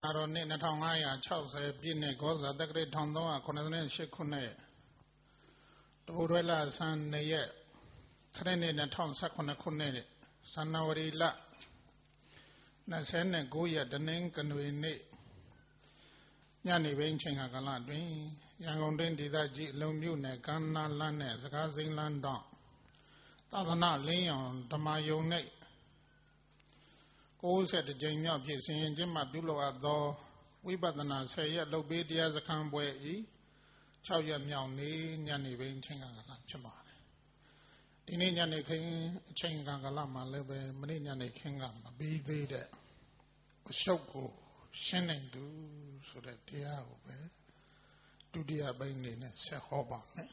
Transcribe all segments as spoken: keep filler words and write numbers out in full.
တော်နှစ်နှစ်ထောင်ငါးရာခြောက်ဆယ်ပြည့်နှစ်ဂောဇာတက္ကရာတစ်ထောင်သုံးရာခုနှစ်ရှစ်ခုနှစ်တဘူရွဲလဆန်းနှစ်ရက်ခရစ်နှစ်နှစ်ထောင်ဆယ်ခုနှစ်ခုနှစ်ဇန်နဝါရီလနှစ်ဆယ်နဲ့ကိုးရက်တနင်္ဂနွေနေ့ညနေပိုင်းချိန်ကာလတွင်ရန်ကုန်တိုင်းဒေသကြီးအလုံးမြို့နယ်ကမ်းနားလမ်းနဲ့စကားစိမ်းလမ်းတော့သာသနာလင်းရောင်ဓမ္မယုံ၌ကိုးဆယ်တကြိမ်မြောက်ဖြစ်စဉ်ကျင်းပပြုလုပ်အပ်သောဝိပဿနာဆယ်ရက်လုပ်ပေးတရားစခန်းပွဲဤခြောက်ရက်မြောက်နေ့ညနေပိုင်းချိန်ကာလဖြစ်ပါတယ်ဒီနေ့ညနေခင်းအချိန်ကာလမှာလည်းပဲမနေ့ညနေခင်းကမပြီးသေးတဲ့အရှုပ်ကိုရှင်းနိုင်သူဆိုတဲ့တရားကိုပဲဒုတိယပိုင်းနေနဲ့ဆက်ဟောပါမယ်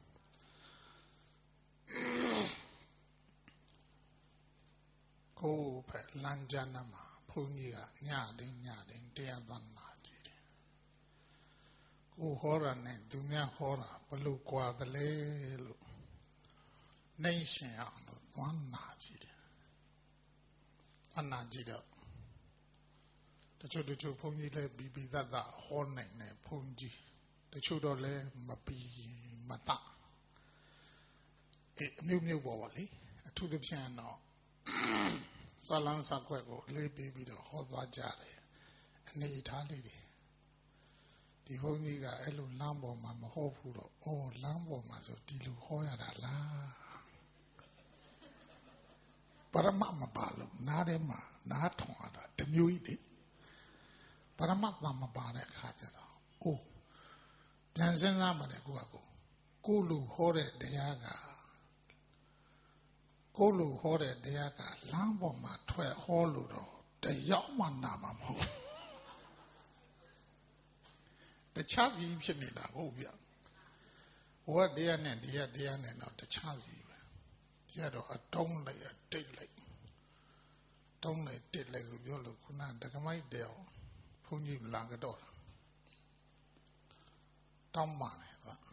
ကိုယ်ဖက်လမ်းကြမ်းမှာဘုန်းကြီးကညတိုင်းညတိုင်းတရားသံနာကြည့်တယ်ကိုဟောတာနဲ့သူများဟောတာဘလို့ကွာသလဲလို့နိုင်ရှင်အောင်လို့သွားနာကြည့်တယ်အနာကြည့်တော့တချို့တချို့ဘုန်းကြီးလည်းပြီးပြီးသားသားဟောနိုင်တယ်ဘုန်းကြီးတချို့တော့လည်းမပြီးမတအဲအမျိုးမျိုးပေါ်ပါလေအထူးသဖြင့်တော့ဇလန်းစကွက်ကိုလေးပြီးပြီးတော့ဟောသွားကြတယ်အနေထားလေးတွေဒီဘုန်းကြီးကအဲ့လိုလမ်းပေါ်မှာမဟောဘူးတော့အော်လမ်းပေါ်မှာဆိုဒီလိုဟောရတာလားပရမတ်မပါလို့နားထဲမှာနားထောင်ရတာတမျိုးကြီးလေပရမတ်သာမပါတဲ့အခါကျတော့အိုးပြန်စဉ်းစားပါလေကိုကကိုကိုလူဟောတဲ့တရားကကိုလူဟောတဲ့တရားကလမ်းပေါ်မှာထွက်ဟောလို့တော့တယောက်မှနာမှာမဟုတ်တခြားစီဖြစ်နေတာဟုတ်ဗျဟိုကတရားနဲ့ဒီကတရားနဲ့တော့တခြားစီပဲဒီကတော့အတုံးလိုက်အတိတ်လိုက်တုံးလိုက်တစ်လိုက်လို့ပြောလို့ခုနဒကမိုက်တဲ့ဘုန်းကြီးလာကြတော့တောင်းပါနဲ့ဗျ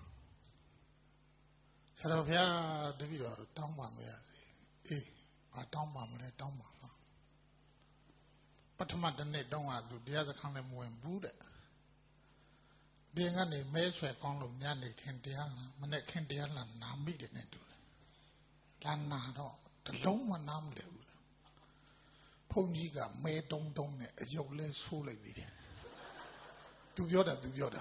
ဆရာတော်ဘုရားတပည့်တော်တောင်းပါမရစေအေးဘာတောင်းပါမလဲတောင်းပါလားပထမတနေ့တောင်းရသူတရားစခန်းလည်းမဝင်ဘူးတဲ့ဒီကနေမဲဆွဲကောင်းလို့ညနေခင်းတရားမနေ့ခင်းတရားလာနာမိတယ်နဲ့တူတယ်လာနာတော့တလုံးမနာမလဲဘူးဘုန်းကြီးကမဲတုံးတုံးနဲ့အယုတ်လဲဆိုးလိုက်သေးတယ်သူပြောတာသူပြောတာ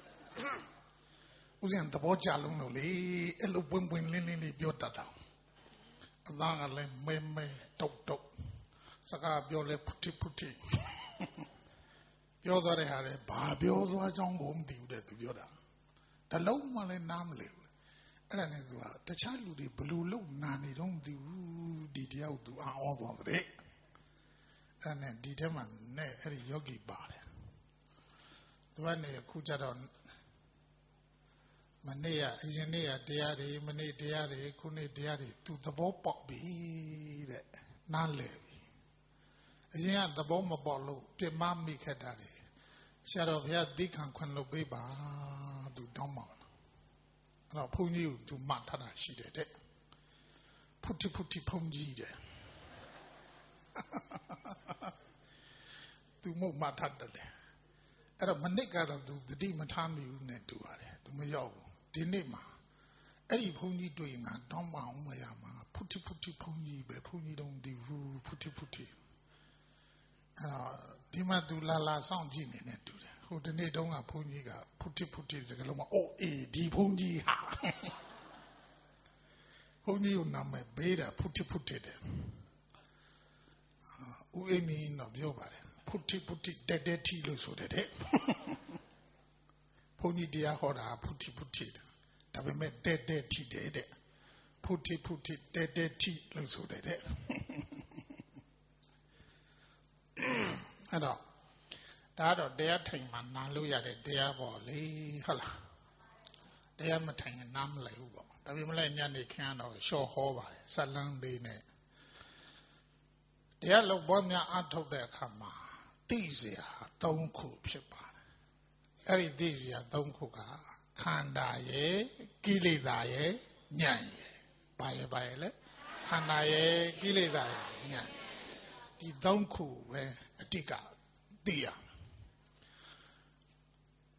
ဦးဇင်းသဘောကျလုံးလို့လေအဲ့လိုပွင့်ပွင့်လင်းလင်းလေးပြောတတ်တာအသားကလည်းမဲမဲတုတ်တုတ်စကားပြောလဲဖုတိဖုတိပြောသွားတဲ့ဟာလေဘာပြောသွားကြောင်းကိုမသိဘူးတဲ့သူပြောတာတလုံးမှလည်းနားမလဲဘူးအဲ့ဒါနဲ့သူကတခြားလူတွေဘလူလုံနာနေတော့မသိဘူးဒီတယောက်သူအာဩသွားတယ်အဲ့နဲ့ဒီထဲမှာနဲ့အဲ့ဒီယောဂီပါတယ်သူကနေခုကြတော့မနေ့ကအရင်နေ့ကတရားတွေမနေ့တရားတွေခုနေ့တရားတွေသူသဘောပေါက်ပြီတဲ့နားလည်ပြီအရင်ကသဘောမပေါက်လို့ပြမမိခဲ့တာလေဆရာတော်ဘုရားသိခံခွင့်လုပ်ပေးပါသူတောင်းပါအဲ့တော့ဘုန်းကြီးကိုသူမှတ်ထားတာရှိတယ်တဲ့ဖုတိဖုတိဘုန်းကြီးတဲ့သူမဟုတ်မှတ်ထားတယ်လေအဲ့တော့မနစ်ကတော့သူတတိမထားမိဘူးနဲ့တူပါတယ်သူမရောက်ဘူးဒီနေ့မှာအဲ့ဒီဘုန်းကြီးတွေ့ငါတောင်းပန်အောင်မရမှာဖုတိဖုတိဘုန်းကြီးပဲဘုန်းကြီးတော့ဒီဘူးဖုတိဖုတိအဲ့တော့ဒီမှာသူလာလာစောင့်ကြည့်နေနေတူတယ်ဟိုဒီနေ့တုန်းကဘုန်းကြီးကဖုတိဖုတိစကားလုံးမှာအိုးအေးဒီဘုန်းကြီးဟာဘုန်းကြီးကိုနာမည်ပေးတာဖုတိဖုတိတယ်ဦးအိမ်မင်းတော့ပြောပါတယ်ဖုတိဖုတိတက်တက်ထီလို့ဆိုတယ်တဲ့ဘုန်းကြီးတရားဟောတာဖုတိဖုတိဒါပေမဲ့တက်တက်ထီတယ်တဲ့ဖုတိဖုတိတက်တက်ထီလို့ဆိုတယ်တဲ့အဲ့တော့ဒါတော့တရားထိုင်မှနာလို့ရတဲ့တရားပေါ့လေဟုတ်လားတရားမထိုင်ရင်နားမလည်ဘူးပေါ့ဒါပေမဲ့ညနေခင်းတော့ရှော့ဟောပါတယ်ဇလန်းလေးနဲ့တရားလုပ်ပေါ်များအထုတ်တဲ့အခါမှာသိစရာ၃ခုဖြစ်ပါတယ်အဲ့ဒီသိစရာ၃ခုကခန္ဓာရဲ့ကိလေသာရဲ့ဉာဏ်ရဲ့ဘာရဲ့ဘာရဲ့လဲခန္ဓာရဲ့ကိလေသာရဲ့ဉာဏ်ဒီ၃ခုပဲအတိကသိရ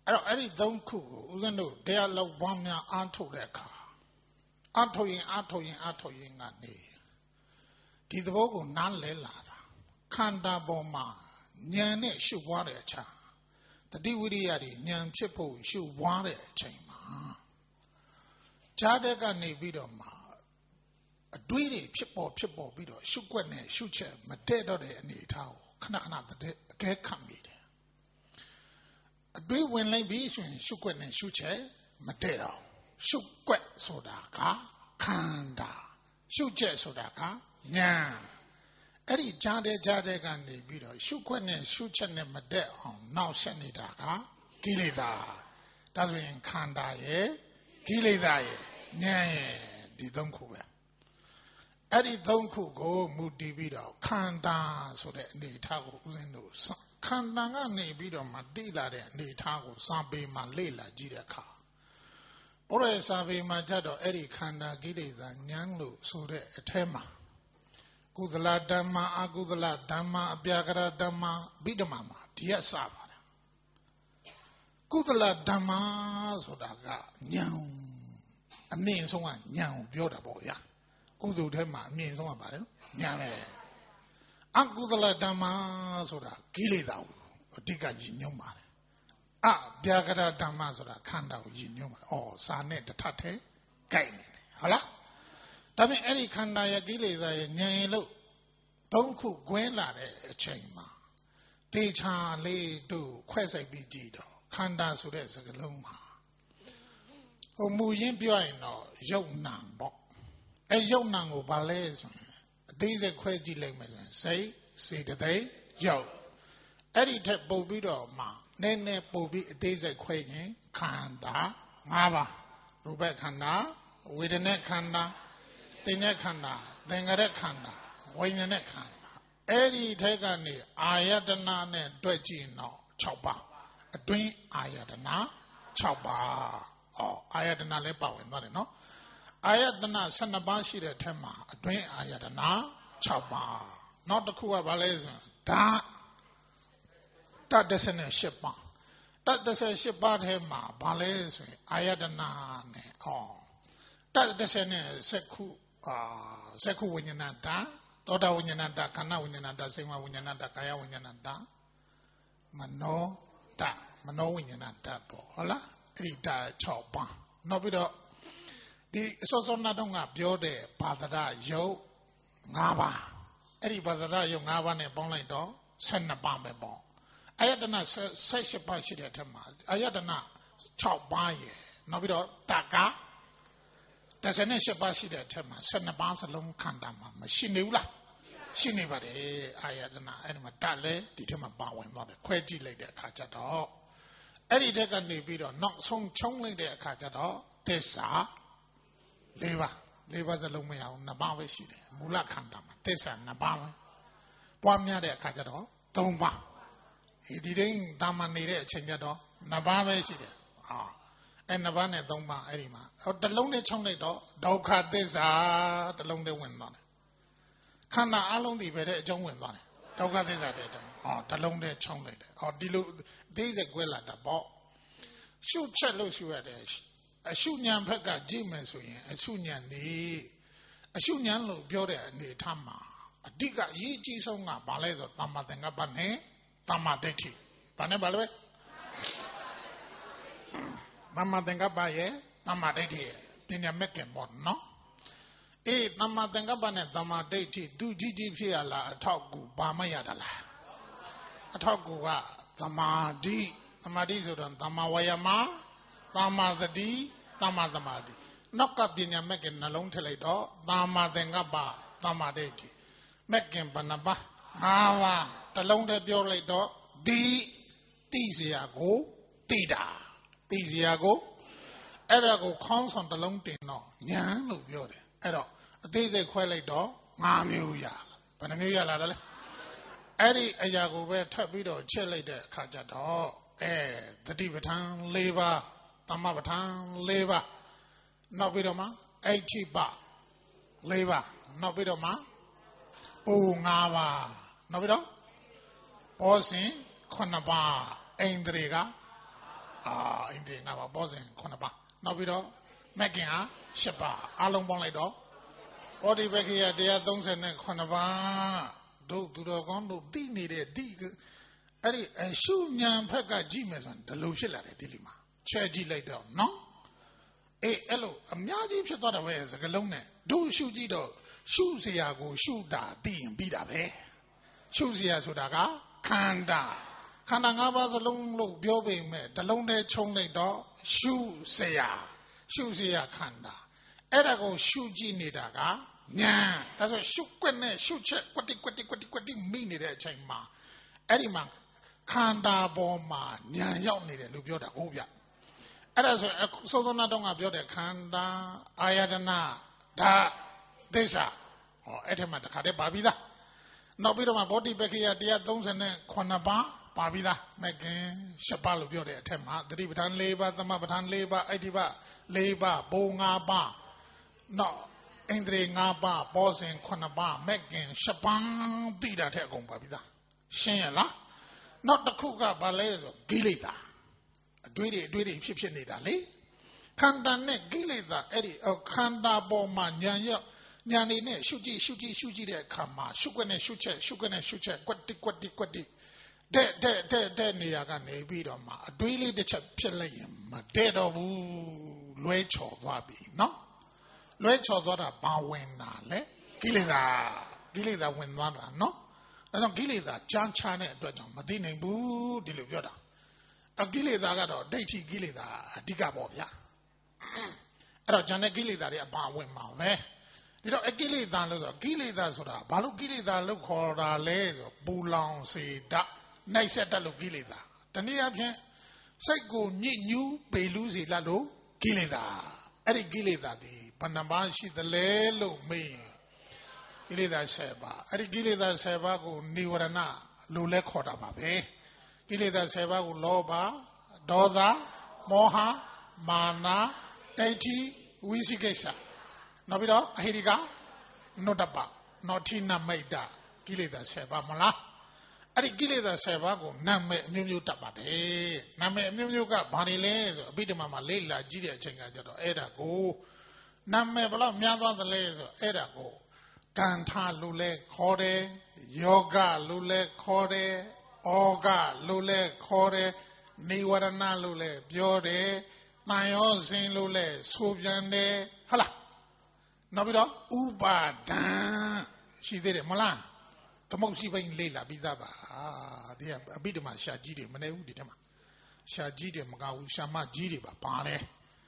အဲ့တော့အဲ့ဒီသုံးခုကိုဦးဇင်းတို့တရားလောက်ပွားများအားထုတ်တဲ့အခါအားထုတ်ရင်အားထုတ်ရင်အားထုတ်ရင်ကနေဒီသဘောကိုနားလဲလာတာခန္ဓာပေါ်မှာဉာဏ်နဲ့ရှုပွားတဲ့အချိန်တတိဝိရိယတွေဉာဏ်ဖြစ်ဖို့ရှုပွားတဲ့အချိန်မှာဈာတဲ့ကနေပြီးတော့မှအတွေးတွေဖြစ်ပေါ်ဖြစ်ပေါ်ပြီးတော့ရှုွက်နဲ့ရှုချက်မတည့်တော့တဲ့အနေအထားကိုခဏခဏအကဲခတ်မိတယ်အတွေးဝင်လိုက်ပြီးဆိုရင်ရှုွက်နဲ့ရှုချက်မတည့်တော့ရှုွက်ဆိုတာကခန္ဓာရှုချက်ဆိုတာကဉာဏ်အဲ့ဒီကြားတဲ့ကြားတဲ့ကနေပြီးတော့ရှုခွက်နဲ့ရှုချက်နဲ့မတက်အောင်နောက်ဆက်နေတာကကိလေသာဒါဆိုရင်ခန္ဓာရဲ့ကိလေသာရဲ့ဉာဏ်ရဲ့ဒီသုံးခုပဲအဲ့ဒီသုံးခုကိုမူတည်ပြီးတော့ခန္ဓာဆိုတဲ့အနေအထားကိုဦးဇင်းတို့ခန္ဓာကနေပြီးတော့မှတိလာတဲ့အနေအထားကိုစာပေမှာလေ့လာကြည့်တဲ့အခါဘုရားစာပေမှာကြတော့အဲ့ဒီခန္ဓာကိလေသာဉာဏ်လို့ဆိုတဲ့အထဲမှာကုသလဓမ္မအကုသလဓမ္မအပြာကရဓမ္မဗိဓမာမှာဒီရစပါတယ်ကုသလဓမ္မဆိုတာကဉာဏ်အမြင့်ဆုံးကဉာဏ်ကိုပြောတာပေါ့ဗျာကုသိုလ်ထဲမှာအမြင့်ဆုံးကပါတယ်ဉာဏ်ပဲအကုသလဓမ္မဆိုတာကိလေသာကိုအဓိကရည်ညွှန်းပါတယ်အပြာကရဓမ္မဆိုတာခန္ဓာကိုရည်ညွှန်းပါတယ်ဩစာနဲ့တစ်ထပ်ထဲကိုက်နေတယ်ဟုတ်လားဒါပြင်အဲ့ဒီခန္ဓာရဲ့ကိလေသာရဲ့ဉာဏ်ရည်လို့သုံးခုကွင်းလာတဲ့အချိန်မှာတေချာလေးတို့ခွဲစိတ်ပြီးကြည့်တော့ခန္ဓာဆိုတဲ့စကားလုံးမှာဟိုမူရင်းပြောရင်တော့ယုတ်နံပေါ့အဲယုတ်နံကိုဘာလဲဆိုရင်အသေးစိတ်ခွဲကြည့်လိုက်မယ်ဆိုရင်စိတ်စေတသိက်ယုတ်အဲ့ဒီထက်ပို့ပြီးတော့မှနည်းနည်းပို့ပြီးအသေးစိတ်ခွဲရင်ခန္ဓာ၅ပါးရူပခန္ဓာဝေဒနာခန္ဓာသင်္ညခန္ဓာသင်္ခါရခန္ဓာဝိညာဉ်ခန္ဓာအဲ့ဒီထက်ကနေအာယတနာနဲ့တွက်ကြည့်တော့၆ပါးအတွင်းအာယတနာ၆ပါးဩအာယတနာလည်းပါဝင်သွားတယ်နော်အာယတနာ၁၂ပါးရှိတဲ့ထက်မှာအတွင်းအာယတနာ၆ပါးနောက်တစ်ခုကဘာလဲဆိုဓာတ်တတ္တ၁၈ပါးတတ္တ၁၈ပါးထဲမှာဘာလဲဆိုရင်အာယတနာနဲ့ဩတတ္တ၁၈ခုအာဇက္ခုဝိညာဏတ္တသောတာဝိညာဏတ္တခန္ဓာဝိညာဏတ္တစေဝဝိညာဏတ္တကာယဝိညာဏတ္တမနောတ္တမနောဝိညာဏတ္တပေါ့ဟုတ်လားအဲ့ဒီဓာတ်၆ပါးနောက်ပြီးတော့ဒီအစောစောနာတော့ကပြောတဲ့ဘာဒရယုတ်၅ပါးအဲ့ဒီဘာဒရယုတ်၅ပါးနဲ့ပေါင်းလိုက်တော့၁၂ပါးပဲပေါ့အာယတနာ၁၈ပါးရှိတဲ့အထက်မှာအာယတနာ၆ပါးရယ်နောက်ပြီးတော့တက္ကတဆယ်နဲ့၈ပါးရှိတဲ့အထက်မှာ၁၂ပါးစလုံးခန္ဓာမှာမရှိနေဘူးလားရှိနေပါတယ်အာယတနာအဲ့ဒီမှာတတ်လဲဒီထက်မှာပါဝင်သွားတယ်ခွဲကြည့်လိုက်တဲ့အခါကျတော့အဲ့ဒီထက်ကနေပြီးတော့နောက်ဆုံးချုံးလိုက်တဲ့အခါကျတော့သစ္စာ၄ပါး၄ပါးစလုံးမရအောင်၂ပါးပဲရှိတယ်မူလခန္ဓာမှာသစ္စာ၂ပါးပဲပွားများတဲ့အခါကျတော့၃ပါးဒီတိုင်းတာမန်နေတဲ့အချိန်ကျတော့၂ပါးပဲရှိတယ်ဟာအဲ့နှစ်ပါးနဲ့သုံးပါးအဲ့ဒီမှာဟောတစ်လုံးနဲ့ခြုံလိုက်တော့ဒုက္ခသစ္စာတစ်လုံးနဲ့ဝင်သွားတယ်ခန္ဓာအလုံးဒီပဲတဲ့အကျုံးဝင်သွားတယ်ဒုက္ခသစ္စာတဲ့အကျုံးဟောတစ်လုံးနဲ့ခြုံလိုက်တယ်ဟောဒီလိုအသေးစိတ်ကွဲလာတာပေါ့ရှုချက်လို့ရှုရတယ်အရှုဉဏ်ဘက်ကကြည့်မယ်ဆိုရင်အရှုဉဏ်နေအရှုဉဏ်လို့ပြောတဲ့အနေထားမှာအဓိကအရေးကြီးဆုံးကဘာလဲဆိုသမ္မာသင်္ကပ္ပနဲ့သမ္မာဒိဋ္ဌိဘာနဲ့ဘာလဲသမ္မာသင်္ကပ္ပရဲ့သမ္မာဒိဋ္ဌိရဲ့ပညာမဲ့ကင်ပေါ့နော်အေးသမ္မာသင်္ကပ္ပနဲ့သမ္မာဒိဋ္ဌိသူကြီးကြီးဖြစ်ရလားအထောက်ကူဘာမရတာလားအထောက်ကူကသမာဓိသမာဓိဆိုတော့သမ္မာဝါယာမသမ္မာသတိသမ္မာသမာဓိနောက်ကပညာမဲ့ကင်နှလုံးထည့်လိုက်တော့သမ္မာသင်္ကပ္ပသမ္မာဒိဋ္ဌိမဲ့ကင်ဘဏ္ဍပါ၅ပါးတစ်လုံးတည်းပြောလိုက်တော့ဒီတိเสียကိုတိတာတိเสียကိုအဲ့ဒါကိုခေါင်းဆောင်တစ်လုံးတင်တော့ညာလို့ပြောတယ်အဲ့တော့အသေးစိတ်ခွဲလိုက်တော့၅မျိုးရဘယ်နှမျိုးရလာလဲအဲ့ဒီအရာကိုပဲထပ်ပြီးတော့ချက်လိုက်တဲ့အခါကျတော့အဲသတိပဋ္ဌာန်၄ပါးသမ္မာပဋ္ဌာန်၄ပါးနောက်ပြီးတော့မှအဋ္ဌိပ၄ပါးနောက်ပြီးတော့မှပူ၅ပါးနောက်ပြီးတော့ဘောဇဉ်ခုနှစ်ပါးအိန္ဒြေက Ah, indeed, now bossing, Conaba. Now we don't make a shepa, along Bonlido. What if here they are don't send Conaba? Do do the gondo, D needed D. Eddie, a shoe young pega Jimason, the Lucilla dilemma. Chair G later, no? Eh, hello, a Miaji if you thought away as a galone. Do shoe Gido, shoes here go shoot that D and beat up, eh? Shoes here Sudaga, Kanda. Kanda Navas alone look, Biobe me, the lone chong lay dog, shoe say ya, shoes here Kanda. Eda go shoe G nidaga, yeah, that's a shoe quene, shoe check, quati quati quati quati mean it at Chama. Eddie Kanda Boma, Nya Yoni, Lubioda, Ubia. As a Sodona don't have your Kanda, Ayadana, Da, Desa, or Etema, the Kade Babida. No bit of my body back here, dear Dons and Konaba, Babida, Megan, Shapal of your Tema, the Ribatan labor, the Mabatan labor, Ediba, labor, Bonga Ba, no, Andre Naba, Boss and Konaba, Megan, Shapan, Bida Tegum Babida. Shayla. Not the Kuga Ballet, Gilita. Duty, duty, Egyptian Italy. Kanda ne Gilita, Eddie, or Kanda Boma, Nyanya, Nyani, Shuji, Shuji, Shuji, de Kama, Shugane, Shuche, Shugane, Shuche, Quati, Quati, Quati. De, de, de, de, Niagane, Vidoma, a duly de Chapelayim, a dead of Luecho Vabi, no? Luecho Dora Bawena, le? Gilita, Gilita Winwana, no? I don't give that John China at Dredon, Madina Boo, Diluvioda. A Gilida got a deity Gilida, a digabobia. I don't Jana Gilida, a bar with my you know, a Gilida, Gilida, Soda, Balu Gilida, look or a lay, Boulon, say that, nice at the Gilida. The near Sego new Belusi Lalo, Gilida, Eddie Gilida, the Panamashi, the Lelo, me. Gilida Seba. Ari Gilida Seba go Niwarana, Lule Kodababe. Gilida Seba go Loba, Doda, Moha, Mana, Deity, Wisigesa. Nobida, Ahiriga, Notaba, Notina Maida, Gilida Seba Mala. Ari Gilida Seba go Name Mimu Tabade, Name Mimuka, Banile, Bidamama Lela, Gidia Chenga, Eda go. Name Bala Miava the Laser, Eda go. Kanta lule kore, yoga lule kore, oga lule kore, niwarana lule biore, mayozin lule subjande, hala. Nobida uba dan, she did it, Mala. The most even Lela Bidaba, ah, dear Abidama Shajidi, Mane Uditama. Shajidi Magau Shama Jidiba, Pane.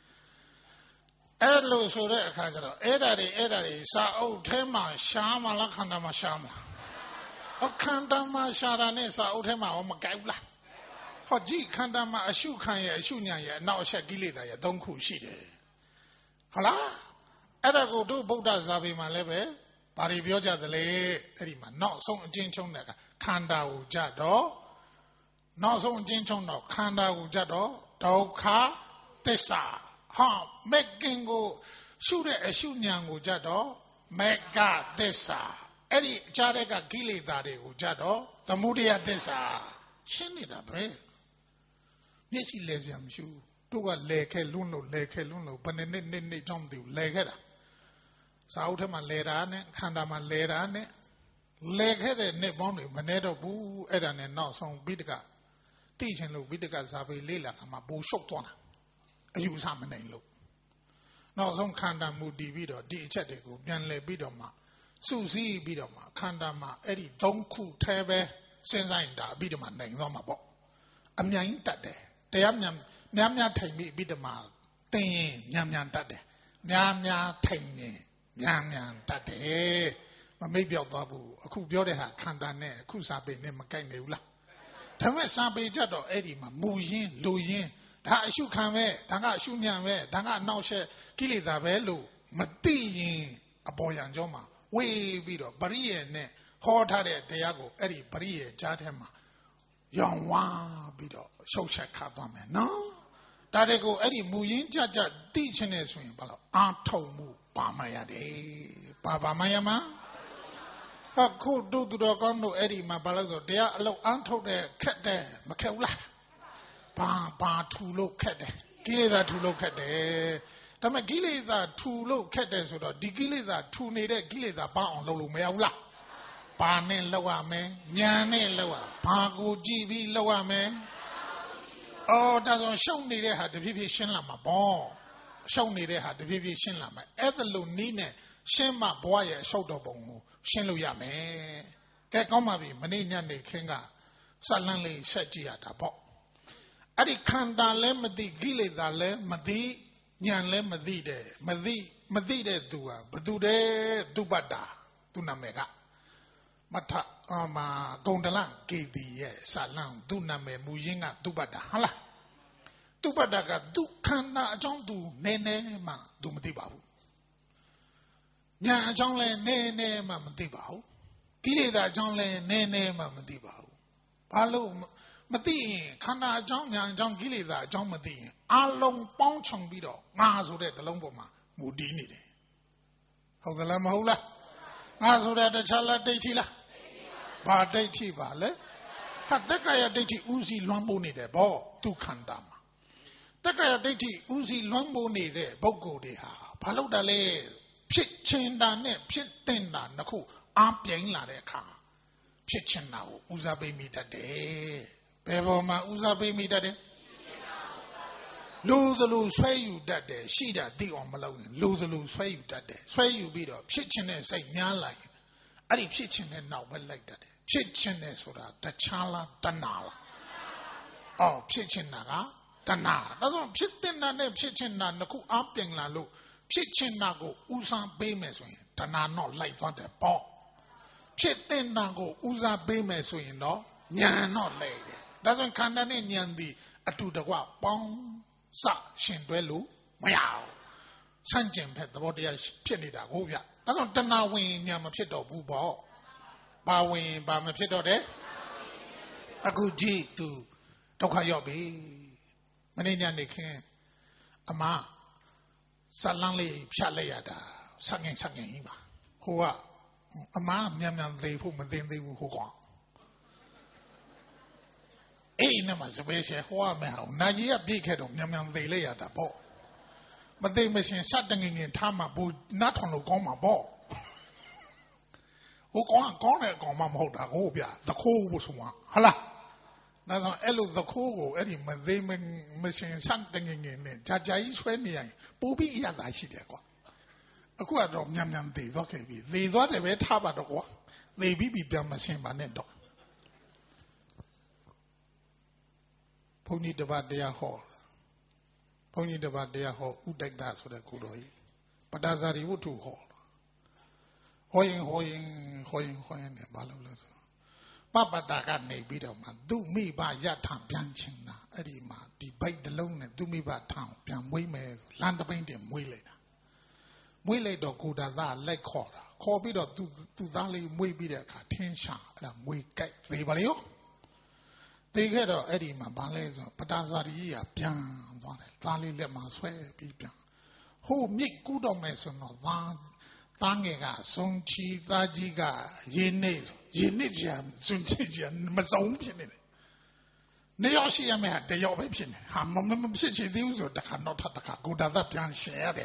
Elo so that Kajaro, Edari, Edari, Sa O Tema, Shama Lakandama Shama. O Kandama Sharane, Sa O Tema, O Magabla. Hoji Kandama, a shoe kanya, a shoe nya, now Shagilida, don't cool shit. Hala? Edago do Buddha Zabi Malebe, Paribioja the Lay, Erima, not so Jinchon Nega, Kanda Ujado, not so Jinchon no, Kanda Ujado, Doka, Tessa. Ha, making go shoot a shoot yango jado, mega desa. Eddie Jarega Gili Daddy Ujado, the Mudia desa. Shinida bread. Yes, he lays him shoe. Do a leke luno, leke luno, but then they jump the legada. Sautama lerane, Kandama lerane, legheaded neboni, Manedo boo, Edan and now some bidiga. Teaching look bidiga Zabi Lila, and my boo shoptona. You summon a look. No, some Kanda Moody video, D. Chetico, Yanle Bidoma, Susie Bidoma, Kandama, Eddie, Donku, Tebe, Senzainda, Bidoma, name, Romabo. I'm young that day. They am yam, Yamya take me Bidoma, Ting, Yamyan that day. Yamya take me, Yamyan that day. Maybe a babu, a cool beauty hat, Kandane, Kusabe, Nemakanula. Tame Sabe Jado, Eddie, Muyin, Luyin. Da shoe can wear, Danga Shunyan wear, Danga now share, Kilida Velo, Mati, a boy and Joma, way video, Baria ne, Hot Hade, Diago, Eddie, Baria, Jadema, Young Wa Bido, Social Catame, no? That they go Eddie Muyin Jaja, teaching a swing, but Aunt Tomu, Bamayade, Baba Mayama. How could do the Gondo Eddie, my balazo, they are low Aunt there, cat there, Macaula. ဘာဘာထူလို့ခက်တယ်ကိလေသာထူလို့ခက်တယ်ဒါပေမဲ့ကိလေသာထူလို့ခက်တယ်ဆိုတော့ဒီကိလေသာထူနေတဲ့ကိလေသာဘာအောင်လုပ်လို့မရဘူးလားဘာနဲ့လောက်ရမယ်ညာနဲ့လောက်ရဘာကိုကြည့်ပြီးလောက်ရမယ်အော်ဒါဆိုရှုံနေတဲ့ဟာတဖြည်းဖြည်းရှင်းလာမှာပေါ့ရှုံနေတဲ့ဟာတဖြည်းဖြည်းရှင်းလာမှာအဲ့ဒါလို့နီးနဲ့ရှင်းမှဘွားရဲ့အရှုပ်တော်ပုံကိုရှင်းလို့ရမယ်ကဲကောင်းပါပြီမနေ့ညနေခင်းကစလန်းလေးဆက်ကြည့်ရတာပေါ့အဲ့ဒီခန္ဓာလည်းမသိကိလေသာလည်းမသိဉာဏ်လည်းမသိတယ်မသိမသိတဲ့သူဟာဘသူတည်းသူပတ္တာသူနာမည်ကမထအမဂုံတလကေတီရဲ့စလန်းသူနာမည်မူရင်းကသူပတ္တာဟုတ်လားသူပတ္တာကဒုက္ခနာအကြောင်းသူနည်းနည်းမှသူမသိပါဘူးဉာဏ်အကြောင်းလည်းနည်းနည်းမှမသိပါဘူးကိလေသာအကြောင်းလည်းနည်းနည်းမှမသိပါဘူးဘာလို့မသိရင်ခန္ဓာအကြောင်းဉာဏ်အကြောင်းကိလေသာအကြောင်းမသိရင်အလုံးပေါင်းခြုံပြီးတော့ငါဆိုတဲ့နှလုံးပေါ်မှာမူတည်နေတယ်ဟုတ်သလားမဟုတ်လားငါဆိုတဲ့တခြားလားဒိဋ္ဌိလားဘာဒိဋ္ဌိပါလဲဟာတက္ကရာဒိဋ္ဌိဥစီလွှမ်းမိုးနေတယ်ဗောဒုက္ခန္တာမှာတက္ကရာဒိဋ္ဌိဥစီလွှမ်းမိုးနေတဲ့ပုဂ္ဂိုလ်တွေဟာဘာလို့တလဲဖြစ်ချင်တာနဲ့ဖြစ်တင်တာနှစ်ခုအားပြိုင်လာတဲ့အခါဖြစ်ချင်တာကိုဦးစားပေးမိတတ်တယ်ဘယ်ပေါ်မှာဦးစားပေးမိတတ်တယ်လူသလိုဆွဲယူတတ်တယ်ရှိတာသိအောင်မလုပ်ရင်လူသလိုဆွဲယူတတ်တယ်ဆွဲယူပြီးတော့ဖြစ်ချင်တဲ့စိတ်များလိုက်အဲ့ဒီဖြစ်ချင်တဲ့နောက်ပဲလိုက်တတ်တယ်ဖြစ်ချင်တယ်ဆိုတာတခြားလားတဏှာလားအော်ဖြစ်ချင်တာကတဏှာဒါဆိုဖြစ်တဲ့နာနဲ့ဖြစ်ချင်တာနှစ်ခုအားပြိုင်လာလို့ဖြစ်ချင်တာကိုဦးစားပေးမယ်ဆိုရင်တဏှာတော့လိုက်သွားတယ်ပေါ့ဖြစ်တဲ့နာကိုဦးစားပေးမယ်ဆိုရင်တော့ဉာဏ်တော့လဲတယ်ဒါဆိုခန္ဓာနဲ့ဉာဏ်ဒီအတူတကွပေါင်းစရှင်တွဲလို့မရဘူးဆန့်ကျင်ဘက်သဘောတရားဖြစ်နေတာကိုဗျဒါဆိုတဏှာဝင်ဉာဏ်မဖြစ်တော့ဘူးပေါ့ဘာဝင်ဘာမဖြစ်တော့တယ်အခုကြည့်သူဒုက္ခရောက်ပြီမနေ့ညနေခင်းအမဇလန်းလေးဖြတ်လိုက်ရတာဆက်ငင်ဆက်ငင်ကြီးပါဟိုကအမမြန်မြန်သေးဖို့မသိသေးဘူးဟိုကောင်အေးနမစပယ်ရှယ်ဟိုကမအောင်နာကြီးကပြည့်ခဲ့တော့မြန်မြန်သေးလိုက်ရတာပေါ့မသိမရှင်စတငင်ငင်ထားမှာဘူးနတ်ထွန်လို့ကောင်းမှာပေါ့ဟိုကောင်ကကောင်းတယ်ကောင်မှမဟုတ်တာကိုဗျသခိုးဖို့ဆိုမှာဟလားဒါဆိုအဲ့လိုသခိုးကိုအဲ့ဒီမသေးမရှင်စတငင်ငင်နဲ့ဂျာဂျာကြီးဆွဲနေရင်ပူပြီးရတာရှိတယ်ကွာအခုကတော့မြန်မြန်သေးသွားခဲ့ပြီသေသွားတယ်ပဲထားပါတော့ကွာသေပြီးပြီပြန်မရှင်းပါနဲ့တော့ဘုန်းကြီးတပတ်တရားဟောဘုန်းကြီးတပတ်တရားဟောဥဒိဋ္ဌဆိုတဲ့ကိုတော်ကြီးပတ္တဇာတိဝတ္ထုဟောဟောရင်ဟောရင်ဟောရင်ဟောရင်လည်းဘာလို့လဲဆိုပပတ္တကနေပြီးတော့မှသူ့မိဘရထံပြန်ချင်းတာအဲ့ဒီမှာဒီဘိုက်တစ်လုံးနဲ့သူ့မိဘထံပြန်မွေးမယ်လမ်းတပိန်းတင်မွေးလိုက်တာမွေးလိုက်တော့ကိုဒါသားလိုက်ခေါ်တာခေါ်ပြီးတော့သူသူသားလေးမွေးပြီးတဲ့အခါထင်းရှာအဲ့ဒါမွေးကြိုက်သေးပါလေရောသိခဲ့တော့အဲ့ဒီမှာဘာလဲဆိုပတ္တဇာတိကြီးကပြန်သွားတယ်သားလေးလက်မှာဆွဲပြီးပြန်ဟိုမြစ်ကူးတော့မယ်ဆိုတော့သားသားငယ်ကစုံချီသားကြီးကရေနေရေနေကြစုံချီကြမစုံဖြစ်နေတယ်နေရောက်ရှိရမယ်တယောက်ပဲဖြစ်နေဟာမမဖြစ်ချင်သေးဘူးဆိုတခါတော့ထပ်တခါကိုဒါသားပြန်ရှယ်ရတယ်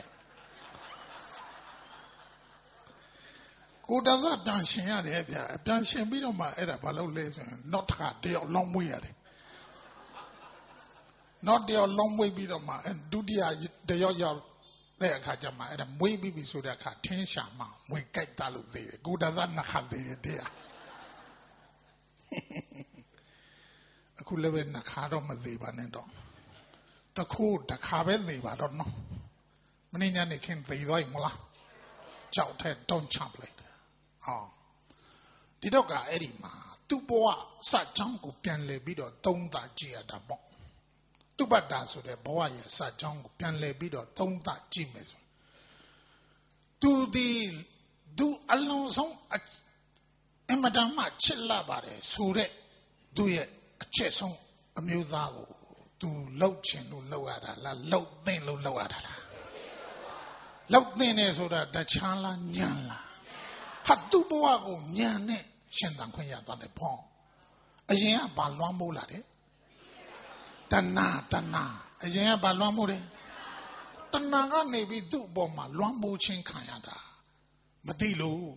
ကိုဒါသားပြန်ရှင်းရတယ်ဗျာပြန်ရှင်းပြီးတော့မှအဲ့ဒါဘာလို့လဲဆိုရင်နောက်တစ်ခါတယောက်လောင်းမွေးရတယ်နောက်တယောက်လောင်းမွေးပြီးတော့မှဒုတိယတယောက်ရောက်တဲ့အခါကျမှအဲ့ဒါမွေးပြီးပြီဆိုတဲ့အခါထင်းရှာမှမွေးကြိုက်တာလို့သိတယ်ကိုဒါသားနှစ်ခါသိတယ်တရားအခုလည်းပဲနှစ်ခါတော့မသိပါနဲ့တော့တခုတစ်ခါပဲသိပါတော့နော်မင်းညနေခင်းသိသွားမလားကြောက်တဲ့တုံးချပလိုက်ဟောဒီတော့ကအဲ့ဒီမှာသူ့ဘဝစချောင်းကိုပြန်လဲပြီးတော့သုံးသကြည့်ရတာပေါ့သူပတ္တာဆိုတဲ့ဘဝရဲ့စချောင်းကိုပြန်လဲပြီးတော့သုံးသကြည့်မယ်ဆိုသူဒီသူအလုံးစုံအမတန်မှချစ်လာပါတယ်ဆိုတဲ့သူရဲ့အချက်ဆုံးအမျိုးသားကိုသူလှုပ်ချင်လို့လှုပ်ရတာလားလှုပ်သိမ့်လို့လှုပ်ရတာလားလောက်သိနေဆိုတာတခြားလားညံလားဟာသူ့ဘဝကိုညံနဲ့ရှင်သန်ခွင့်ရသွားတယ်ပေါ့အရင်ကဘာလွှမ်းမိုးလာတယ်တဏတဏအရင်ကဘာလွှမ်းမိုးတယ်တဏကနေပြီးသူ့အပေါ်မှာလွှမ်းမိုးခြင်းခံရတာမသိလို့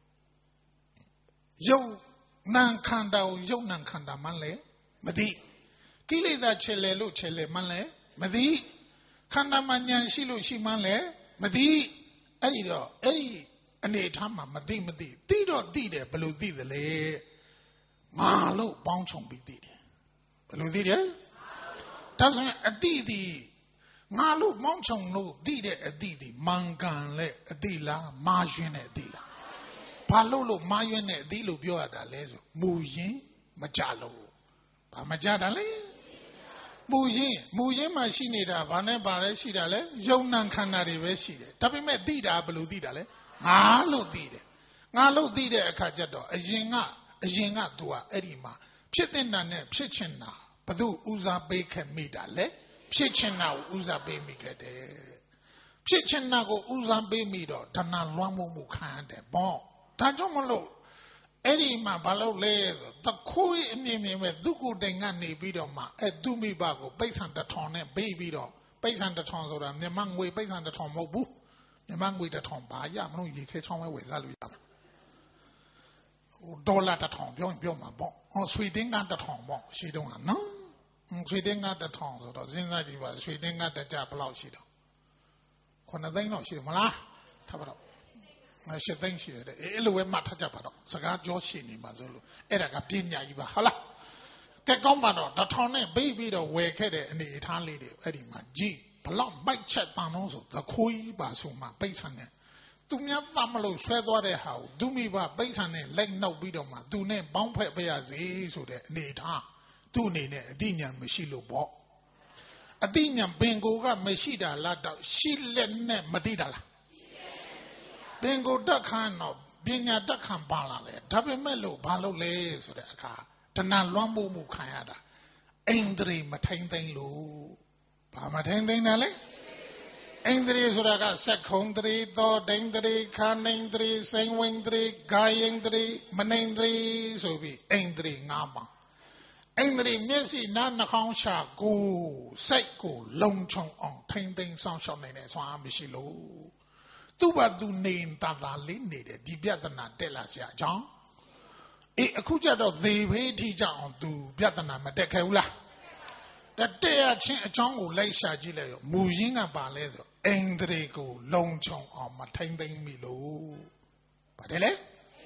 ယုတ်နံခန္ဓာကိုယုတ်နံခန္ဓာမှလည်းမသိကိလေသာချေလေလို့ချေလေမှလည်းမသိခန္ဓာမှဉာဏ်ရှိလို့ရှိမှလည်းမသိအဲ့ဒီတော့အဲ့ဒီအနေထားမှာမသိမသိသိတော့သိတယ်ဘယ်လိုသိသလဲငါလို့ပေါင်းချုံပြီးသိတယ်ဘယ်လိုသိတယ်ဒါဆိုရင်အတိဒီငါလို့ပေါင်းချုံလို့သိတဲ့အတိဒီမန်ကန်လဲအတိလားမာယွင်းတဲ့အတိလားဘာလို့လို့မာယွင်းတဲ့အတိလို့ပြောရတာလဲဆိုမူရင်းမကြလို့ဘာမကြတာလဲမူရင်းမူရင်းမှာရှိနေတာဘာနဲ့ဘာလဲရှိတာလဲယုံနံခန္ဓာတွေပဲရှိတယ်ဒါပေမဲ့သိတာဘယ်လိုသိတာလဲငါလို့သိတယ်ငါလို့သိတဲ့အခါကျတော့အရင်ကအရင်ကသူကအဲ့ဒီမှာဖြစ်တဲ့နာနဲ့ဖြစ်ချင်တာဘသူဦးစားပေးခဲ့မိတာလဲဖြစ်ချင်တာကိုဦးစားပေးမိခဲ့တယ်ဖြစ်ချင်တာကိုဦးစားပေးမိတော့ဓဏလွှမ်းမိုးမှုခံရတယ်ပေါ့ဒါကြောင့်မလို့အဲ့ဒီမှာဘာလို့လဲဆိုတခိုးအမြင်မြင်ပဲသူကိုယ်တိုင်ကနေပြီးတော့မှအဲ့သူမိဘကိုပိဿံတထောင်နဲ့ပေးပြီးတော့ပိဿံတထောင်ဆိုတာမြန်မာငွေပိဿံတထောင်မဟုတ်ဘူးမြန်မာငွေတထောင်ဘာရမလို့ရေခဲချောင်းပဲဝယ်စားလို့ရမှာဟိုဒေါ်လာတထောင်ပြောရင်ပြောမှာပေါ့ဟောဆွေတင်းကတထောင်ပေါ့ရှိတော့ဟာနော်ဆွေတင်းကတထောင်ဆိုတော့စဉ်းစားကြည့်ပါဆွေတင်းကတကြဘယ်လောက်ရှိတော့ခုနှစ်သိန်းလောက်ရှိမလားထားပါတော့ရှစ်သိန်းရှိတယ်အဲ့လိုပဲမှတ်ထားကြပါတော့စကားပြောရှိနေမှာဆိုလို့အဲ့ဒါကပညာကြီးပါဟုတ်လားကဲကောင်းပါတော့တထောင်နဲ့ပြီးပြီးတော့ဝယ်ခဲ့တဲ့အနေအထားလေးတွေအဲ့ဒီမှာကြည့်ဘလောက်မိုက်ချက်တန်လို့ဆိုသခိုးကြီးပါဆိုမှပိတ်ဆန်နဲ့သူများသတ်မလို့ဆွဲသွားတဲ့ဟာကိုသူမိဘပိတ်ဆန်နဲ့လက်နှုတ်ပြီးတော့မှသူနဲ့ပေါင်းဖက်ပြရစီဆိုတဲ့အနေအထားသူ့အနေနဲ့အတိညာမရှိလို့ပေါ့အတိညာပင်ကိုကမရှိတာလားတော့ရှိလက်နဲ့မသိတာလားပင်ကိုတက်ခန်းတော့ပညာတက်ခန်းပါလာတယ်ဒါပေမဲ့လို့ဘာလို့လဲဆိုတဲ့အခါတဏှာလွှမ်းမိုးမှုခံရတာအိန္ဒြေမထိန်သိမ်းလို့ဘာမထိန်သိမ်းတာလဲအိန္ဒြေဆိုတာကစက်ခုံတရေသောဒိန္ဒြေခာနိန္ဒြေစိန်ဝိန္ဒြေဂာယိန္ဒြေမနိန္ဒြေဆိုပြီးအိန္ဒြေ၅ပါးအိန္ဒြေမျက်စိနားနှာခေါင်းရှာကိုယ်စိတ်ကိုလုံခြုံအောင်ထိန်သိမ်းဆောင်ရှောက်နိုင်တဲ့ဆွမ်းအားမရှိလို့သူ့ဘာသူနေတာတာလေးနေတယ်ဒီပြဿနာတက်လာစရာအကြောင်းအေးအခုကျတော့သေဖေးထိကြအောင်သူပြဿနာမတက်ခဲ့ဘူးလားတက်ရချင်းအကြောင်းကိုလိုက်ရှာကြည့်လိုက်ရောမူရင်းကပါလဲဆိုအိန္ဒြေကိုလုံခြုံအောင်မထိန်သိမ်းမိလို့ပါတယ်လေ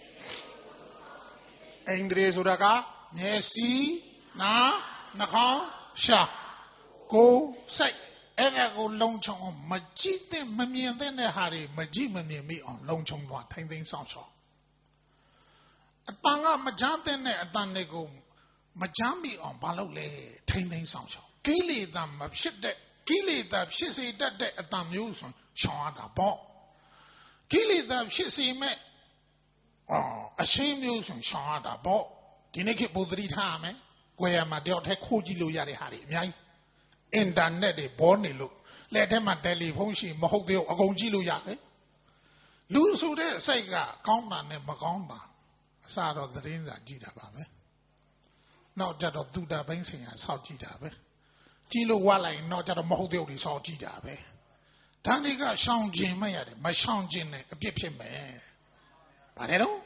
အိန္ဒြေဆိုတာကမျက်စိနားနှာခေါင်းရှာကိုယ်စိတ်အဲ့ဒါကိုလုံခြုံအောင်မကြည့်တဲ့မမြင်တဲ့ဟာတွေမကြည့်မမြင်မိအောင်လုံခြုံသွားထိန်သိမ်းဆောင်ရှောက်အတန်ကမကြားတဲ့အတန်တွေကိုမကြားမိအောင်ဘာလုပ်လဲထိန်သိမ်းဆောင်ရှောက်ကိလေသာမဖြစ်တဲ့ကိလေသာဖြစ်စေတတ်တဲ့အတန်မျိုးဆိုရှောင်ရတာပေါ့ကိလေသာဖြစ်စေမဲ့အော်အရှင်းမျိုးဆိုရှောင်ရတာပေါ့ဒီနေ့ခေတ်ပုဒ်တိထားရမယ်ကိုယ်ရမှာတယောက်တည်းခိုးကြည့်လို့ရတဲ့ဟာတွေအများကြီးအင်တာနက်တွေပေါ်နေလို့လက်ထဲမှာတယ်လီဖုန်းရှိမဟုတ်သေးဘူးအကုန်ကြည့်လို့ရတယ်လူဆိုတဲ့စိတ်ကကောင်းတာနဲ့မကောင်းတာအစတော့သတင်းစာကြည့်တာပါပဲနောက်ကြတော့သူတာဘိန်းဆိုင်ရာစောင့်ကြည့်တာပဲကြည့်လို့ဝါလိုက်နောက်ကြတော့မဟုတ်သေးဘူးစောင့်ကြည့်တာပဲဒါတွေကရှောင်ကျင်မရတယ်မရှောင်ကျင်နဲ့အပြစ်ဖြစ်မယ်ပါတယ်တော့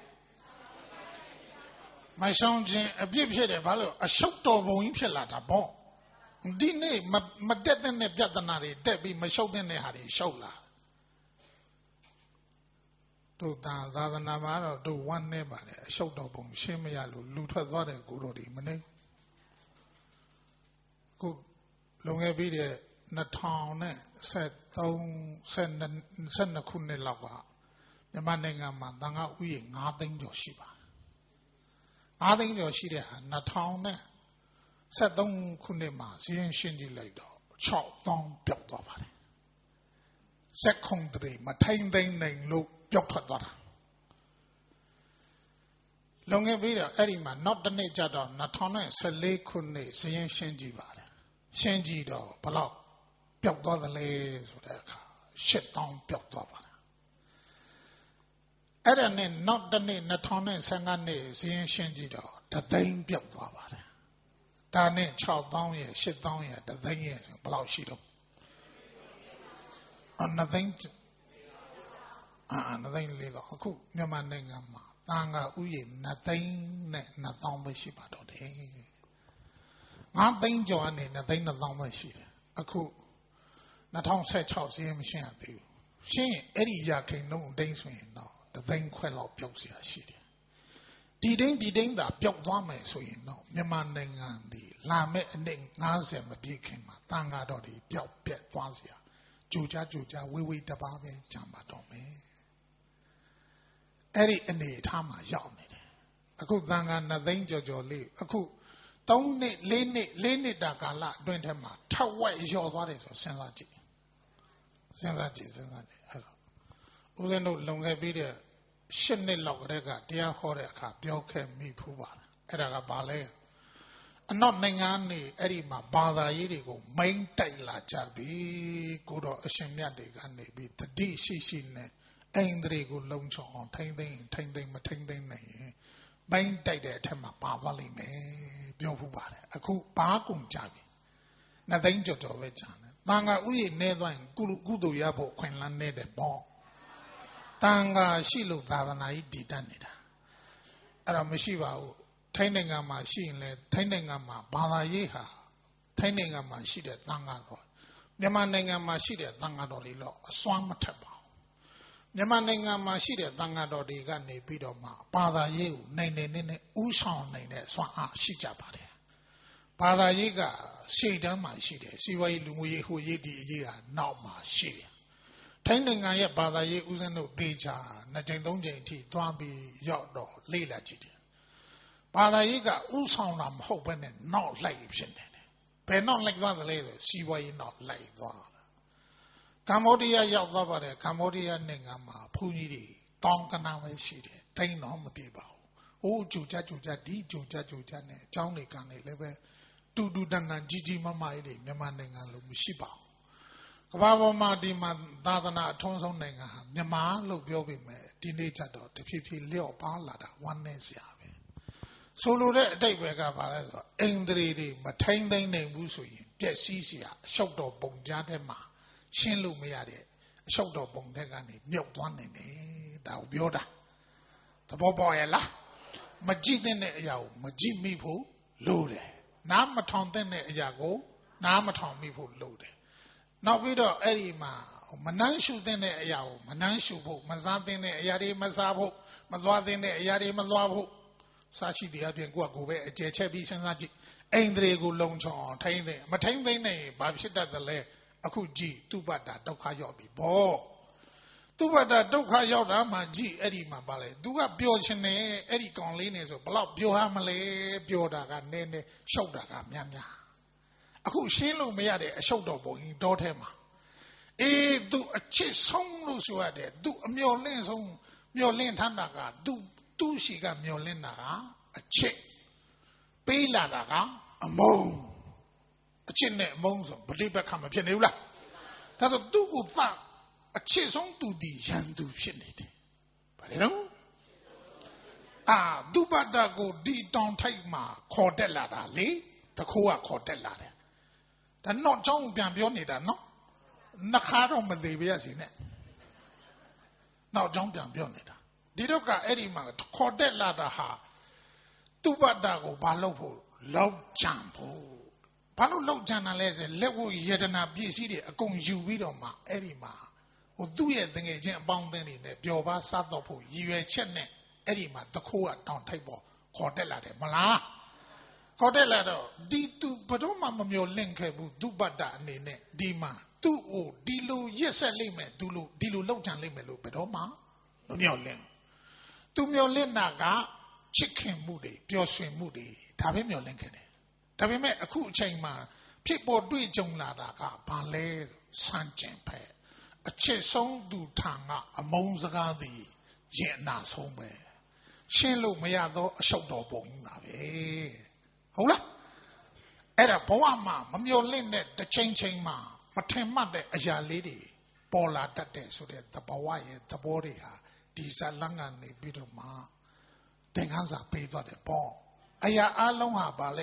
မရှောင်ကျင်အပြစ်ဖြစ်တယ်ဘာလို့အရှုပ်တော်ပုံကြီးဖြစ်လာတာပေါ့ဒီနေ့မတက်တဲ့ပြဿနာတွေတက်ပြီးမရှုပ်တဲ့ဟာတွေရှုပ်လာတို့သာသာသနာမှာတော့တို့ဝမ်းနေပါလေအရှုပ်တော်ပုံရှင်းမရလို့လူထွက်သွားတဲ့ကိုတော်ဒီမနေခုလုံခဲ့ပြီးတဲ့နှစ်ထောင်ဆက်သုံး ဆက်နှစ်ခုနှစ်လောက်ကမြန်မာနိုင်ငံမှာတန်ခါဥယျာဉ်၅သိန်းကျော်ရှိပါ၅သိန်းကျော်ရှိတဲ့ဟာနှစ်ထောင်ဆက်သုံးခုနှစ်မှာစီးရင်ရှင်းကြည့်လိုက်တော့၆သောင်းပြောက်သွားပါတယ်စက်ခုံတရေမထိန်သိမ်းနိုင်လို့ပြောက်ထွက်သွားတာလုံခဲ့ပြီးတော့အဲ့ဒီမှာနောက်တစ်နေ့ကျတော့၂၀၁၄ခုနှစ်စီးရင်ရှင်းကြည့်ပါတယ်ရှင်းကြည့်တော့ဘလောက်ပျောက်သွားသလဲဆိုတဲ့အခါ၈သောင်းပျောက်သွားပါတယ်အဲ့ဒါနဲ့နောက်တစ်နေ့၂၀၁၅နှစ်စီးရင်ရှင်းကြည့်တော့တသိန်းပျောက်သွားပါတယ်တဒါနဲ့၆သောင်းရဲ့၈သောင်းရဲ့တစ်သိန်းရဲ့ဆိုဘယ်လောက်ရှိတော့အနှစ်သိန်းအာနှစ်သိန်းလေးတော့အခုမြန်မာနိုင်ငံမှာတန်ခါဥယျာဉ်နှစ်သိန်းနဲ့နှစ်သောင်းပဲရှိပါတော့တယ်ငါးသိန်းကျော်ကနေနှစ်သိန်းနှစ်သောင်းပဲရှိတယ်အခု၂၀၁၆စီးရင်မရှင်းရသေးဘူးရှင်းရင်အဲ့ဒီရာခိုင်နှုန်းအတိုင်းဆိုရင်တော့တစ်သိန်းခွဲလောက်ပျောက်เสียရှိတယ်ဒီတိုင်းဒီတိုင်းသာပျောက်သွားမယ်ဆိုရင်တော့မြန်မာနိုင်ငံဒီလာမဲ့အနှစ်၅၀မပြည့်ခင်မှာတန်ခါတော့ဒီပျောက်ပြက်သွားเสียကြိုကြကြိုကြဝေးဝေးတပါးပဲကြံပါတော့မယ်အဲ့ဒီအနေထားမှာရောက်နေတယ်အခုတန်ခါနှစ်သိန်းကျော်ကျော်လေးအခုသုံးနှစ်လေးနှစ်လေးနှစ်တာကာလအတွင်းထဲမှာထက်ဝက်လျော့သွားတယ်ဆိုစဉ်းစားကြည့်စဉ်းစားကြည့်စဉ်းစားကြည့်အဲ့တော့ဦးဇင်းတို့လုံခဲ့ပြီးတဲ့ရှစ်နှစ်လောက်ကတည်းကတရားဟောတဲ့အခါပြောခဲ့မိဖူးပါတယ်အဲ့ဒါကဘာလဲအနောက်နိုင်ငံနေအဲ့ဒီမှာဘာသာရေးတွေကိုမိမ့်တိုက်လာကြပြီကိုတော့အရှင်မြတ်တွေကနေပြီးတတိရှိရှိနဲ့အိန္ဒြေကိုလုံချုံအောင်ထိမ့်သိမ့်ထိမ့်သိမ့်မထိမ့်သိမ့်နိုင်ရင်မိမ့်တိုက်တဲ့အထက်မှာပါသွားလိမ့်မယ်ပြောဖူးပါတယ်အခုဘာကုန်ကြပြီနှစ်သိန်းကျော်ကျော်ပဲကြာတယ်တန်ခါဥယျာဉ်နေသွားရင်ကုကုသိုလ်ရဖို့ခွင့်လန်းနေတဲ့ပေါ့တန်ခါရှိလို့သာသနာကြီးတည်တတ်နေတာအဲ့တော့မရှိပါဘူးထိုင်းနိုင်ငံမှာရှိရင်လေထိုင်းနိုင်ငံမှာဘာသာရေးဟာထိုင်းနိုင်ငံမှာရှိတဲ့တန်ခါတော်မြန်မာနိုင်ငံမှာရှိတဲ့တန်ခါတော်လေးတော့အစွမ်းမထက်ပါဘူးမြန်မာနိုင်ငံမှာရှိတဲ့တန်ခါတော်တွေကနေပြီးတော့မှဘာသာရေးကိုနိုင်နေနေဥဆောင်နိုင်တဲ့အစွမ်းအားရှိကြပါတယ်ဘာသာရေးကရှေ့တန်းမှာရှိတယ်စီဝါရေးလူမှုရေးဟိုရေးဒီအရေးဟာနောက်မှာရှိတယ်ထိုင်းနိုင်ငံရဲ့ဘာသာရေးဥစဉ်တို့သေချာနှစ်ကြိမ်သုံးကြိမ်အထိသွားပြီးရောက်တော့လေ့လာကြည့်တယ်ဘာသာရေးကဥဆောင်တာမဟုတ်ဘဲနဲ့နောက်လိုက်ဖြစ်နေတယ်ဘယ်နောက်လိုက်သွားသလဲဆိုစီဝါရေးနောက်လိုက်သွားတာကမ္ဘောဒီးယားရောက်သွားပါတယ်ကမ္ဘောဒီးယားနိုင်ငံမှာဘုန်းကြီးတွေတောင်းကနာပဲရှိတယ်တိန်တော့မပြေပါဘူးဟိုးကြိုကြကြိုကြဒီကြိုကြကြိုကြနဲ့အကြောင်းတွေကနေလည်းပဲတူတူတန်တန်ကြီးကြီးမားမားတွေမြန်မာနိုင်ငံလိုမရှိပါဘူးကမ္ဘာပေါ်မှာဒီမှာသာသနာအထွန်းဆုံးနိုင်ငံဟာမြန်မာလို့ပြောပေမဲ့ဒီနေ့ကျတော့တဖြည်းဖြည်းလျော့ပါလာတာဝမ်းနည်းစရာပဲဆိုလိုတဲ့အတိတ်ပဲကပါလဲဆိုတော့အိန္ဒြေတွေမထိမ့်သိမ့်နိုင်ဘူးဆိုရင်ပြက်စီးစရာအရှုပ်တော်ပုံကြားထဲမှာရှင်းလို့မရတဲ့အရှုပ်တော်ပုံတဲ့ကနေမြုပ်သွားနိုင်တယ်ဒါကိုပြောတာသဘောပေါက်ရဲ့လားမကြည့်တဲ့အရာကိုမကြည့်မိဖို့လိုတယ်နားမထောင်တဲ့အရာကိုနားမထောင်မိဖို့လိုတယ်နောက်ပြီးတော့အဲ့ဒီမှာမနှမ်းရှုတဲ့အရာကိုမနှမ်းရှုဖို့မစားတဲ့အရာတွေမစားဖို့မသွားတဲ့အရာတွေမသွားဖို့စားရှိတဲ့အပြင်ကိုယ့်ကိုယ်ပဲအကျယ်ချက်ပြီးစဉ်းစားကြည့်အိန္ဒြေကိုလုံချုံအောင်ထိမ့်သိမ့်မထိမ့်သိမ့်နိုင်ဘာဖြစ်တတ်သလဲအခုကြည့်သူပတ္တဒုက္ခရောက်ပြီဘောသူပတ္တဒုက္ခရောက်တာမှကြည့်အဲ့ဒီမှာပါလေသူကပျော်ချင်တယ်အဲ့ဒီကောင်လေးနေဆိုဘလောက်ပျော်ရမလဲပျော်တာကနည်းနည်းရှောက်တာကများများအခုရှင်းလို့မရတဲ့အရှုပ်တော်ပုံကြီးတောထဲမှာအေးသူအချစ်ဆုံးလို့ဆိုရတယ်သူအမျော်လင့်ဆုံးမျော်လင့်ထမ်းတာကသူသူ့ရှိကမျော်လင့်တာကအချစ်ပေးလာတာကအမုန်းအချစ်နဲ့အမုန်းဆိုပဋိပက္ခမဖြစ်နေဘူးလားဒါဆိုသူ့ကိုသအချစ်ဆုံးသူဒီရန်သူဖြစ်နေတယ်ဘာလဲတော့အာသူပတ္တကိုဒီတောင်ထိုက်မှာခေါ်တက်လာတာလေတခိုးကခေါ်တက်လာတယ်ဒါတော့အကြောင်းပြန်ပြောနေတာနော်နှခါတော့မသေးပါရစေနဲ့နောက်အကြောင်းပြန်ပြောနေတာဒီတော့ကအဲ့ဒီမှာခေါ်တက်လာတာဟာသူပတ္တကိုဘာလုပ်ဖို့လောက်ကြံဖို့ဘာလို့လောက်ကြံတာလဲဆိုလက်ဝတ်ယတနာပစ္စည်းတွေအကုန်ယူပြီးတော့မှအဲ့ဒီမှာဟိုသူ့ရဲ့တငယ်ချင်းအပေါင်းအသင်းတွေနဲ့ပျော်ပါစားတော့ဖို့ရည်ရွယ်ချက်နဲ့အဲ့ဒီမှာတခိုးကတောင်ထိုက်ပေါ်ခေါ်တက်လာတယ်မလားခေါ်တက်လာတော့ဒီသူဘယ်တော့မှမမျော်လင့်ခဲ့ဘူးသူပတ္တအနေနဲ့ဒီမှာသူ့ကိုဒီလိုရစ်ဆက်လိမ့်မယ်သူလိုဒီလိုလောက်ကြံလိမ့်မယ်လို့ဘယ်တော့မှမမျှော်လင့်သူမျှော်လင့်တာကချစ်ခင်မှုတွေပျော်ရွှင်မှုတွေဒါပဲမျှော်လင့်ခဲ့တယ်ဒါပေမဲ့အခုအချိန်မှာဖြစ်ပေါ်တွေ့ကြုံလာတာကဘာလဲစမ်းကျင်ဖက်အချစ်ဆုံးသူထံကအမုန်းစကားသည်ရင်အနာဆုံးပဲရှင်းလို့မရတော့အရှုပ်တော်ပုံကြီးပါပဲဟုတ်လားအဲ့ဒါဘဝမှာမမျှော်လင့်တဲ့တစ်ချိန်ချိန်မှာမထင်မှတ်တဲ့အရာလေးတွေပေါ်လာတတ်တဲ့ဆိုတဲ့သဘောရဲ့သဘောတွေဟာဒီဇလန်းကနေပြီးတော့မှသင်ခန်းစာပေးသွားတယ်ပေါ့အရာအလုံးဟာဘာလဲဆို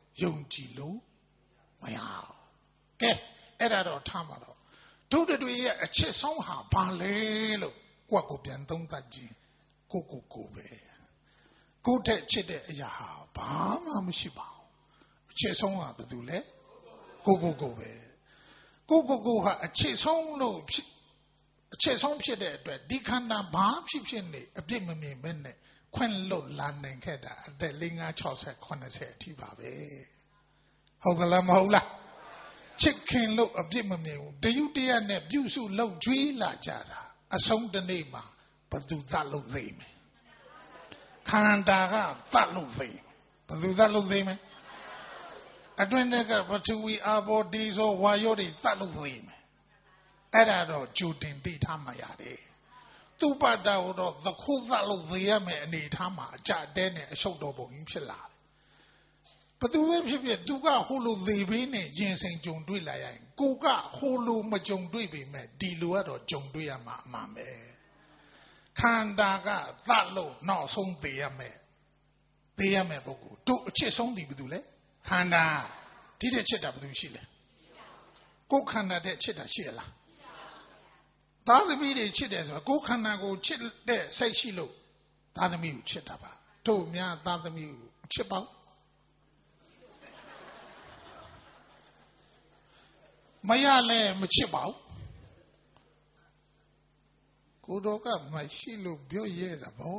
ယုံကြည်လို့မရဘူးကဲအဲ့ဒါတော့ထားမှာတော့ဒုဒတွေရဲ့အချစ်ဆုံးဟာဘာလဲလို့ကိုယ့်ကိုပြန်သုံးသပ်ကြည့်ကိုကိုကိုပဲကိုယ့်တဲ့ချစ်တဲ့အရာဟာဘာမှမရှိပါဘူးအချစ်ဆုံးဟာဘာလို့လဲကိုကိုကိုပဲကိုကိုကိုဟာအချစ်ဆုံးလို့အချစ်ဆုံးဖြစ်တဲ့အတွက်ဒီခန္ဓာဘာဖြစ်ဖြစ်နေအပြစ်မမြင်မဲ့နဲ့ခွင့်လွတ်လာနိုင်ခဲ့တာအသက်လေးငါး ၆၀ ၇၀အထိပါပဲဟုတ်သလားမဟုတ်လားချစ်ခင်လို့အပြစ်မမြင်ဘူးတယုတရနဲ့ပြုစုလုပ်ကြွေးလာကြတာအဆုံးတနေ့မှာဘသူသတ်လို့သိမယ်ခန္ဓာကသတ်လို့သိမယ်ဘသူသတ်လို့သိမယ်အတွင်းကပထဝီအာဘောဒီဇောဝါယောတွေသတ်လို့သိမယ်အဲ့ဒါတော့ကြိုတင်သိထားမှရတယ်သူပတ္တဟောတော့သခုသတ်လို့သိရမယ်အနေထားမှာအကြတဲနဲ့အရှုပ်တော်ပုံကြီးဖြစ်လာတယ်ဘသူပဲဖြစ်ဖြစ်သူကဟိုလိုသေပေးနဲ့ရင်စိန်ကြုံတွေ့လာရရင်ကိုကဟိုလိုမကြုံတွေ့ပေမဲ့ဒီလိုကတော့ကြုံတွေ့ရမှာအမှန်ပဲခန္ဓာကသတ်လို့နောက်ဆုံးသေရမယ်သေရမယ်ပုဂ္ဂိုလ်တို့အချစ်ဆုံးဒီဘသူလဲခန္ဓာဒီတဲ့ချစ်တာဘသူရှိလဲကိုယ်ခန္ဓာတဲ့ချစ်တာရှိရလားသားသမီးတွေချစ်တယ်ဆိုတော့ကိုယ်ခန္ဓာကိုချစ်တဲ့စိတ်ရှိလို့သားသမီးကိုချစ်တာပါတို့များသားသမီးကိုချစ်ပါမရလဲမချစ်ပါဘူးကိုတော်ကမရှိလို့ပြောရတာဗော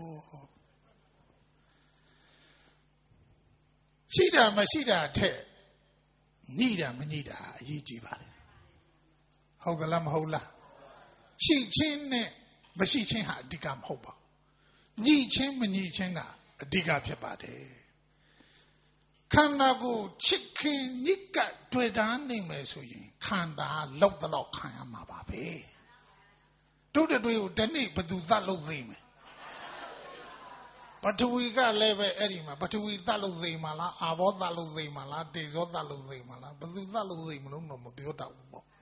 ရှိတာမရှိတာထက်ညှိတာမညှိတာအရေးကြီးပါတယ်ဟုတ်ကလားမဟုတ်လားရှိချင်းနဲ့မရှိချင်းဟာအဓိကမဟုတ်ပါဘူးညှိချင်းမညှိချင်းကအဓိကဖြစ်ပါတယ်ခန္ဓာကိုချစ်ခင်ညစ်ကတွေ့တာနိုင်မယ်ဆိုရင်ခန္ဓာလောက်တော့ခံရမှာပါပဲတို့တွေကိုတနေ့ဘသူသတ်လို့သိမယ်ပထဝီကလည်းပဲအဲ့ဒီမှာပထဝီသတ်လို့သိမှာလားအာဘောသတ်လို့သိမှာလားတေဇောသတ်လို့သိမှာလားဘသူသတ်လို့သိမလို့တော့မပြောတတ်ဘူးပေါ့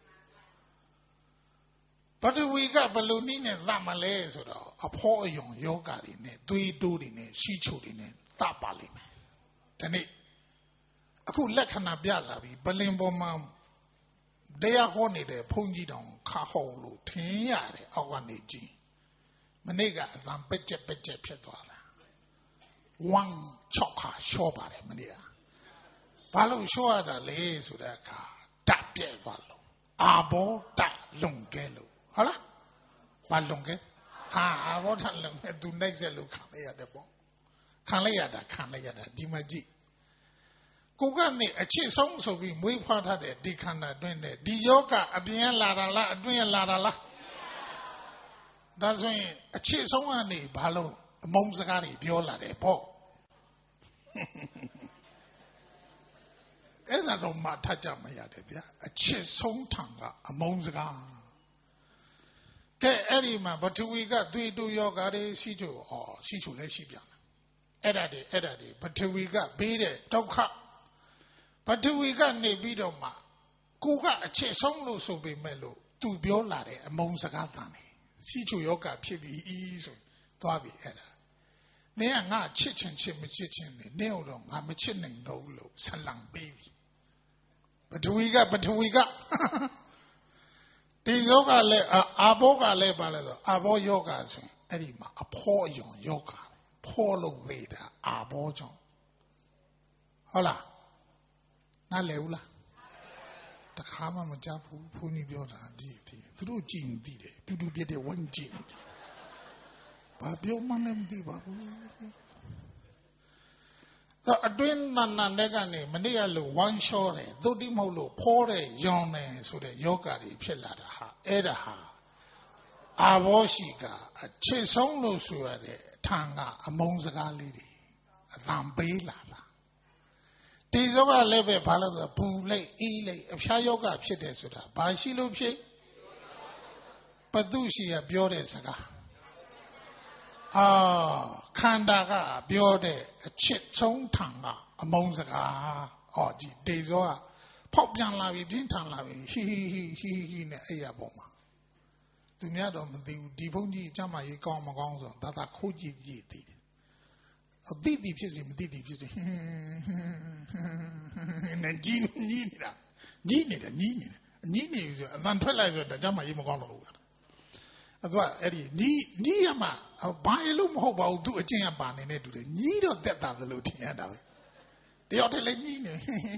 ပထဝီကဘလို့နည်းနဲ့သတ်မလဲဆိုတော့အဖောအယုံယောဂတွေနဲ့သွေးတိုးတွေနဲ့ရှိချိုတွေနဲ့သတ်ပါလိမ့်မယ်ဒီနေ့အခုလက္ခဏာပြလာပြီပလင်ပေါ်မှာတရားဟောနေတဲ့ဘုန်းကြီးတောင်ခါဟောလို့ထင်ရတယ်အောက်ကနေကြည့်မနေ့ကအတန်ပက်ကျက်ပက်ကျက်ဖြစ်သွားတာဝမ်ချောက်ခါရှော့ပါတယ်မနေ့ကဘာလို့ရှော့ရတာလဲဆိုတဲ့အခါတတ်ပြဲသွားလို့အာဘောတလုံကဲလို့ဟုတ်လားဘာလုံကဲဟာအာဘောတလုံကဲသူနိုင်ဆက်လို့ခံလိုက်ရတယ်ပေါ့ခံလိုက်ရတာခံလိုက်ရတာဒီမှာကြည့်ကိုကနေအချစ်ဆုံးဆိုပြီးမွေးဖွားထားတဲ့ဒီခန္ဓာတွင်းနဲ့ဒီယောဂအပြင်လာတာလားအတွင်းလာတာလားဒါဆိုရင်အချစ်ဆုံးကနေဘာလို့အမုန်းစကားတွေပြောလာတယ်ပေါ့အဲ့ဒါတော့မှထကြမရတယ်ဗျာအချစ်ဆုံးထံကအမုန်းစကားကဲအဲ့ဒီမှာပထဝီကသွေးတိုးယောဂါတွေရှိချိုဩရှိချိုလည်းရှိပြန်အဲ့ဒါတွေအဲ့ဒါတွေပထဝီကပေးတဲ့ဒုက္ခပထဝီကနေပြီးတော့မှကိုကအချစ်ဆုံးလို့ဆိုပေမဲ့လို့သူပြောလာတဲ့အမုန်းစကားတန်တယ်ရှိချိုယောဂဖြစ်ပြီးဆိုသွားပြီအဲ့ဒါနင်ကငါချစ်ချင်ချစ်မချစ်ချင်နေနင့်တော့ငါမချစ်နိုင်တော့ဘူးလို့ဆလံပေးပြီပထဝီကပထဝီကဒီယောဂလည်းအာဘောကလည်းပါလဲဆိုအာဘောယောဂဆိုအဲ့ဒီမှာအဖောအယုံယောဂဖောလို့ဝေးတာအာဘောကြောင့်ဟုတ်လားနားလည်ဘူးလားတခါမှမကြားဘူးဘုန်းကြီးပြောတာဒီဒီသူတို့ကြည့်ရင်သိတယ်တူတူပြတဲ့ဝန်းကြည့်နေဘာပြောမှလည်းမသိပါဘူးတော့အတွင်းနာနာတဲ့ကနေမနေ့ကလို့ဝမ်းလျှောတယ်သုတိမဟုတ်လို့ဖောတဲ့ရောင်တယ်ဆိုတဲ့ယောဂါတွေဖြစ်လာတာဟာအဲ့ဒါဟာအာဘောရှိကအချစ်ဆုံးလို့ဆိုရတဲ့ထံကအမုန်းစကားလေးတွေအတန်ပေးလာတာဒီယောဂလည်းပဲဘာလို့ဆိုပူလိုက်အေးလိုက်အဖျားယောဂဖြစ်တယ်ဆိုတာဘာရှိလို့ဖြစ်ပတုရှိရပြောတဲ့စကားအာခန္ဓာကပြောတဲ့အချစ်ဆုံးထံကအမုန်းစကားဟောဒီတေဇောကဖောက်ပြန်လာပြီပြင်းထန်လာပြီဟီဟီဟီဟီဟီနဲ့အဲ့ရပေါ်မှာသူများတော့မသိဘူးဒီဘုန်းကြီးအကျမ်းမကြီးကောင်းမကောင်းဆိုဒါသာခိုးကြည့်ကြည့်သိတယ်သိသိဖြစ်စီမသိသိဖြစ်စီနဲ့ကြီးကြီးနေတာကြီးနေတယ်ကြီးနေတယ်ကြီးနေပြီဆိုအတန်ထွက်လိုက်ဆိုတော့ဒါကြမှာရေးမကောင်းတော့ဘူးအဲ့ဒါအဲ့ဒီညီညီရမှာဘာလို့မဟုတ်ပါဘူးသူအကျင့်ရပါနေတဲ့တူတယ်ညီတော့တက်တာသလိုထင်ရတာပဲတယောက်တည်းလည်းညီနေ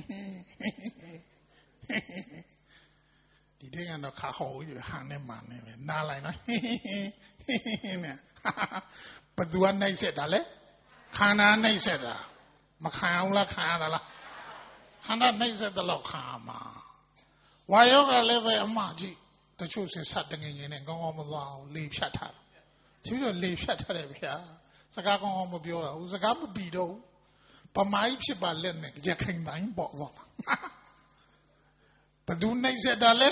ဒီတဲ့ကတော့ခါဟောကြီးဟန်နဲ့မှန်နေပဲနားလိုက်နော်နဲ့ဘသူကနှိုက်ဆက်တာလဲခန္ဓာနှိုက်ဆက်တာမခံအောင်လားခံရတာလားခန္ဓာနှိုက်ဆက်တဲ့လောက်ခံရမှာဝါယောကလည်းပဲအမှကြီးတချို့စစတငင်ငင်နဲ့ကောင်းကောင်းမသွားအောင်လေဖြတ်ထားတယ်သူတို့လေဖြတ်ထားတယ်ဗျာစကားကောင်းကောင်းမပြောရဘူးစကားမပြီးတော့ပမိုင်းဖြစ်ပါလက်နဲ့ကြက်ခိုင်တိုင်းပေါ့သွားတာဘသူနှိုက်ဆက်တာလဲ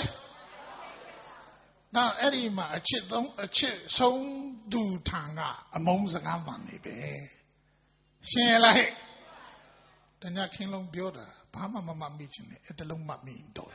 နောက်အဲ့ဒီမှာအချစ်သုံးအချစ်ဆုံးသူထံကအမုန်းစကားမှန်နေပဲရှင်းရလားဟဲ့တညခင်းလုံးပြောတာဘာမှမမမိချင်နဲ့အဲ့တလုံးမှမိတော့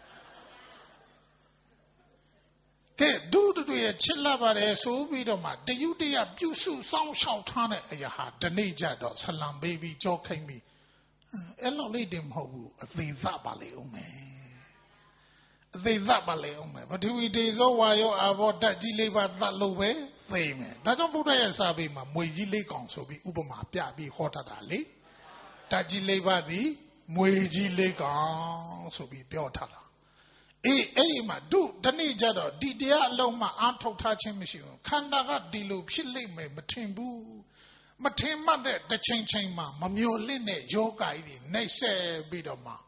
ကဲဒုတို့ရဲ့ချစ်လာပါတယ်ဆိုပြီးတော့မှတယုတရပြုစုစောင့်ရှောက်ထားတဲ့အရာဟာဒီနေ့ကြတော့ဆလံပေးပြီးကြောခိုင်းပြီးအဲ့လောက်လေးတင်မဟုတ်ဘူးအသေးသပါလေဦးမယ်အသေးသပါလေဦးမယ်ပထဝီတေဇောဝါယောအာဘောဓာတ်ကြီးလေးပါသတ်လို့ပဲသိမယ်ဒါကြောင့်ဘုရားရဲ့စာပေမှာမွေကြီးလေးကောင်ဆိုပြီးဥပမာပြပြီးဟောတတ်တာလေဓာတ်ကြီးလေးပါသည်မွေကြီးလေးကောင်ဆိုပြီးပြောထားတာအေးအဲ့ဒီမှာတို့တနေ့ကျတော့ဒီတရားအလုံးမှအားထုတ်ထားခြင်းမရှိဘူးခန္ဓာကဒီလိုဖြစ်လိမ့်မယ်မထင်ဘူးမထင်မှတ်တဲ့တစ်ချိန်ချိန်မှာမမျော်လင့်တဲ့ယောဂကြီးတွေနှိမ့်ဆက်ပြီးတော့မှ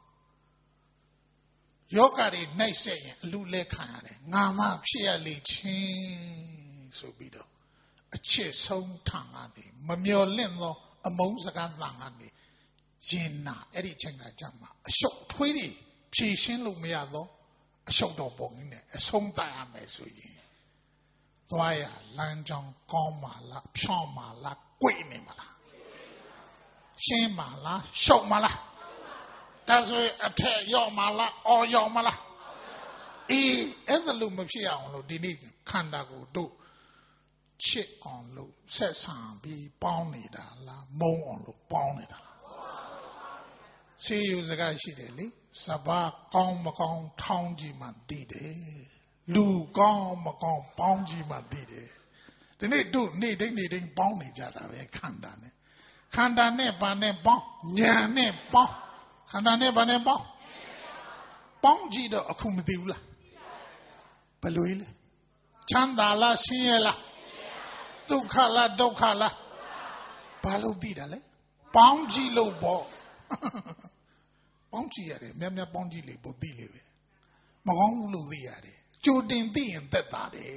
ယောဂတွေနှိမ့်ဆက်ရင်အလူလဲခံရတယ်ငါမှဖြစ်ရလေချင်းဆိုပြီးတော့အချစ်ဆုံးထံကနေမမျော်လင့်သောအမုန်းစကားသံကနေရင်နာအဲ့ဒီချိန်ကကြမှာအရှုပ်ထွေးတွေဖြည့်ရှင်းလို့မရတော့အရှုပ်တော်ပုံကြီးနဲ့အဆုံးတတ်ရမယ်ဆိုရင်သွားရလမ်းကြောင်းကောင်းပါလားဖြောင်းပါလား꿰နေမလားရှင်းပါလားရှုပ်မလားဒါဆိုရင်အထက်ရောက်မလားအော်ရောက်မလားအေးအဲ့ဒါလို့မဖြစ်အောင်လို့ဒီနေ့ခန္ဓာကိုယ်တို့ချစ်အောင်လို့ဆက်ဆံပြီးပေါင်းနေတာလားမုန်းအောင်လို့ပေါင်းနေတာလားဆေးယူစကားရှိတယ်လေစဘာကောင်းမကောင်းထောင်းကြည့်မှသိတယ်လူကောင်းမကောင်းပေါင်းကြည့်မှသိတယ်ဒီနေ့တို့နေ့တိုင်းနေ့တိုင်းပေါင်းနေကြတာပဲခန္ဓာနဲ့ခန္ဓာနဲ့ဘာနဲ့ပေါင်းညာနဲ့ပေါင်းခန္ဓာနဲ့ဘာနဲ့ပေါင်းပေါင်းကြည့်တော့အခုမသိဘူးလားဘယ်လိုလဲချမ်းသာလားဆင်းရဲလားဒုက္ခလားဒုက္ခလားဘာလို့သိတာလဲပေါင်းကြည့်လို့ပေါ့ပေါင်းကြည့်ရတယ်များများပေါင်းကြည့်လေပိုသိလေပဲမကောင်းဘူးလို့သိရတယ်ကြိုတင်သိရင်သက်သာတယ်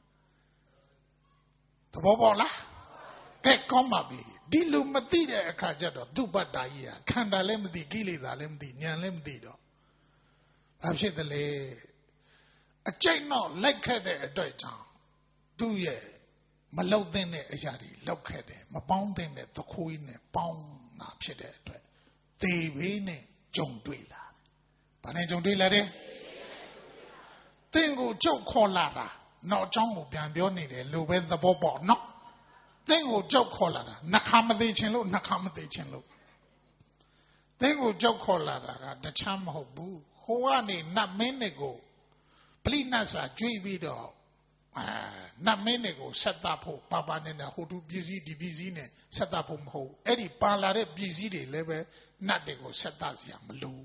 သဘောပေါက်လားကဲကောင်းပါပြီဒီလိုမသိတဲ့အခါကျတော့သူ့ဘတ်တာကြီးဟာခန္ဓာလည်းမသိကိလေသာလည်းမသိဉာဏ်လည်းမသိတော့ဘာဖြစ်သလဲအကျိတ်တော့လိုက်ခဲ့တဲ့အတွက်ကြောင့်သူ့ရဲ့မလောက်တဲ့အရာတွေလောက်ခဲ့တယ်မပေါင်းတဲ့သခိုးနဲ့ပေါင်းတာဖြစ်တဲ့အတွက်သေဘေးနဲ့ကြုံတွေ့လာဘာနဲ့ကြုံတွေ့လာတယ်သင်ကိုကြောက်ခေါ်လာတာနောက်အကြောင်းကိုပြန်ပြောနေတယ်လို့ပဲသဘောပေါက်နော်သင်ကိုကြောက်ခေါ်လာတာနှခါမသေးခြင်းလို့နှခါမသေးခြင်းလို့သင်ကိုကြောက်ခေါ်လာတာကတခြားမဟုတ်ဘူးဟိုကနေနတ်မင်းတွေကိုပလိနတ်စာကျွေးပြီးတော့အာနတ်မင်းတွေကိုဆက်တာဖို့ပါပါနဲ့ဟိုတူပြည်စည်းဒီပြည်စည်းနဲ့ဆက်တာဖို့မဟုတ်အဲ့ဒီပါလာတဲ့ပြည်စည်းတွေလည်းပဲနတ်တွေကိုဆက်တာစရာမလို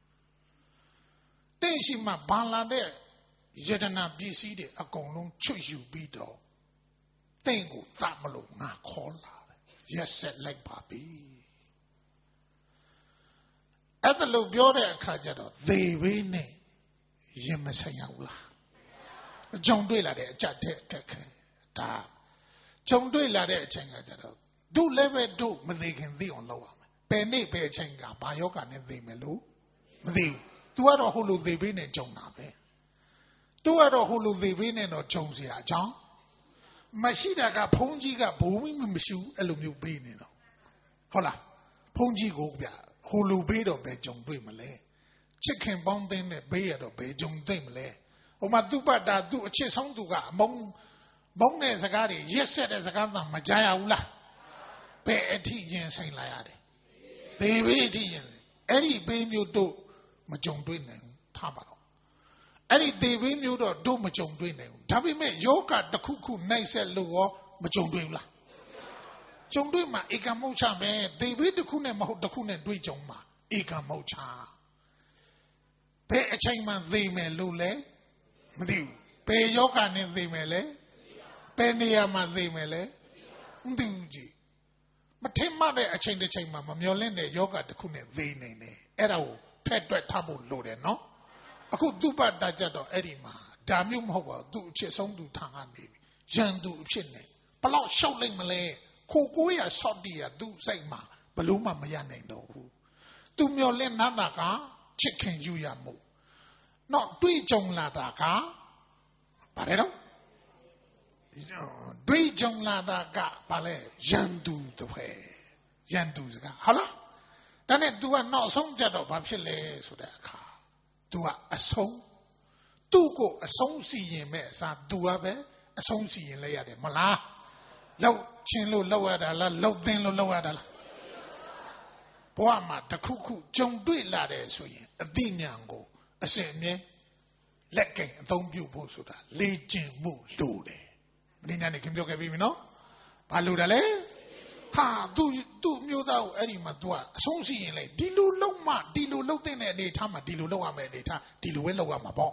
တဲ့ရှိမှဘာလာတဲ့ယတနာပစ္စည်းတွေအကုန်လုံးချွတ်ယူပြီးတော့တင့်ကိုသတ်မလို့ငါခေါ်လာတယ်ရက်ဆက်လိုက်ပါပြီအဲ့ဒါလို့ပြောတဲ့အခါကျတော့သေဘေးနဲ့ရင်မဆိုင်ရဘူးလားကြုံတွေ့လာတဲ့အကြက်တဲ့အခက်ခဲဒါကြုံတွေ့လာတဲ့အချိန်ကကျတော့ဒုလည်းပဲဒုမသိခင်သိအောင်လုပ်ရမယ်ပယ်နေ့ပယ်အချိန်ကဘာယောဂနဲ့သိမယ်လို့မသိဘူး तू ကတော့ဟိုလိုသေဘေးနဲ့ကြုံတာပဲသူကတော့ဟိုလိုသေဘေးနဲ့တော့ဂျုံเสียအကြောင်းမရှိတာကဘုန်းကြီးကဘုံမမရှိဘူးအဲ့လိုမျိုးပေးနေတော့ဟုတ်လားဘုန်းကြီးကိုဗျဟိုလိုဘေးတော့ပဲဂျုံတွေ့မလဲချစ်ခင်ပေါင်းသိတဲ့ဘေးရတော့ပဲဂျုံသိမလဲဟိုမှာသူ့ဘတ်တာသူ့အချစ်ဆုံးသူကအမုန်းမုန်းတဲ့စကားတွေရက်ဆက်တဲ့စကားမှမကြားရဘူးလားဘယ်အထိရင်ဆိုင်လာရတယ်သေဘေးအထိရင်အဲ့ဒီဘေးမျိုးတို့မကြုံတွေ့နိုင်ဘူးထားပါတော့အဲ့ဒီသေဘေးမျိုးတော့တို့မကြုံတွေ့နိုင်ဘူးဒါပေမဲ့ယောဂတစ်ခုခုနှိုက်ဆက်လို့ရောမကြုံတွေ့ဘူးလားကြုံတွေ့မှာဧကမုတ်ချပဲသေဘေးတစ်ခုနဲ့မဟုတ်တစ်ခုနဲ့တွေ့ကြုံမှာဧကမုတ်ချဘယ်အချိန်မှသေမယ်လို့လဲမသိဘူးဘယ်ယောဂနဲ့သေမယ်လဲဘယ်နေရာမှာသေမယ်လဲမသိဘူးကြည့်မထင်မှတဲ့အချိန်တစ်ချိန်မှာမမျော်လင့်တဲ့ယောဂတစ်ခုနဲ့သေနေတယ်အဲ့ဒါကိုဖက်တွက်ထားဖို့လိုတယ်နော်အခုသူ့ဘတ်တာကြတော့အဲ့ဒီမှာဒါမျိုးမဟုတ်ပါဘူးသူ့အချစ်ဆုံးသူထံကနေပြီရန်သူအဖြစ်နဲ့ဘလောက်ရှောက်လိုက်မလဲခိုကိုရဆော့တီရသူ့စိတ်မှာဘလို့မှမရနိုင်တော့ဘူးသူမျော်လင့်နာတာကချစ်ခင်ယူရမှုနော်တွေ့ကြုံလာတာကဘာလဲတော့တွေ့ကြုံလာတာကဘာလဲရန်သူတွေရန်သူစကားဟုတ်လားဒါနဲ့ तू ကနောက်ဆုံးကြတော့ဘာဖြစ်လဲဆိုတဲ့အခါ तू ကအဆုံးသူ့ကိုအဆုံးစီရင်မဲ့အစား तू ကပဲအဆုံးစီရင်လိုက်ရတယ်မလားလောက်ချင်းလို့လောက်ရတာလားလောက်သင်းလို့လောက်ရတာလားဘဝမှာတစ်ခုခုကြုံတွေ့လာတယ်ဆိုရင်အသိဉာဏ်ကိုအစဉ်အမြဲလက်ကင်အသုံးပြုဖို့ဆိုတာလေ့ကျင့်မှုလိုတယ်မင်းညာနေခင်ပြောခဲ့ပြီနော်ဘာလို့တယ်လဲဟာသူသူ့မျိုးသားကိုအဲ့ဒီမှာ तू ကအဆုံးစီရင်လိုက်ဒီလိုလုံးမှဒီလိုလုံးတဲ့အနေထားမှာဒီလိုလုံးရမယ်အနေထားဒီလိုပဲလုံးရမှာပေါ့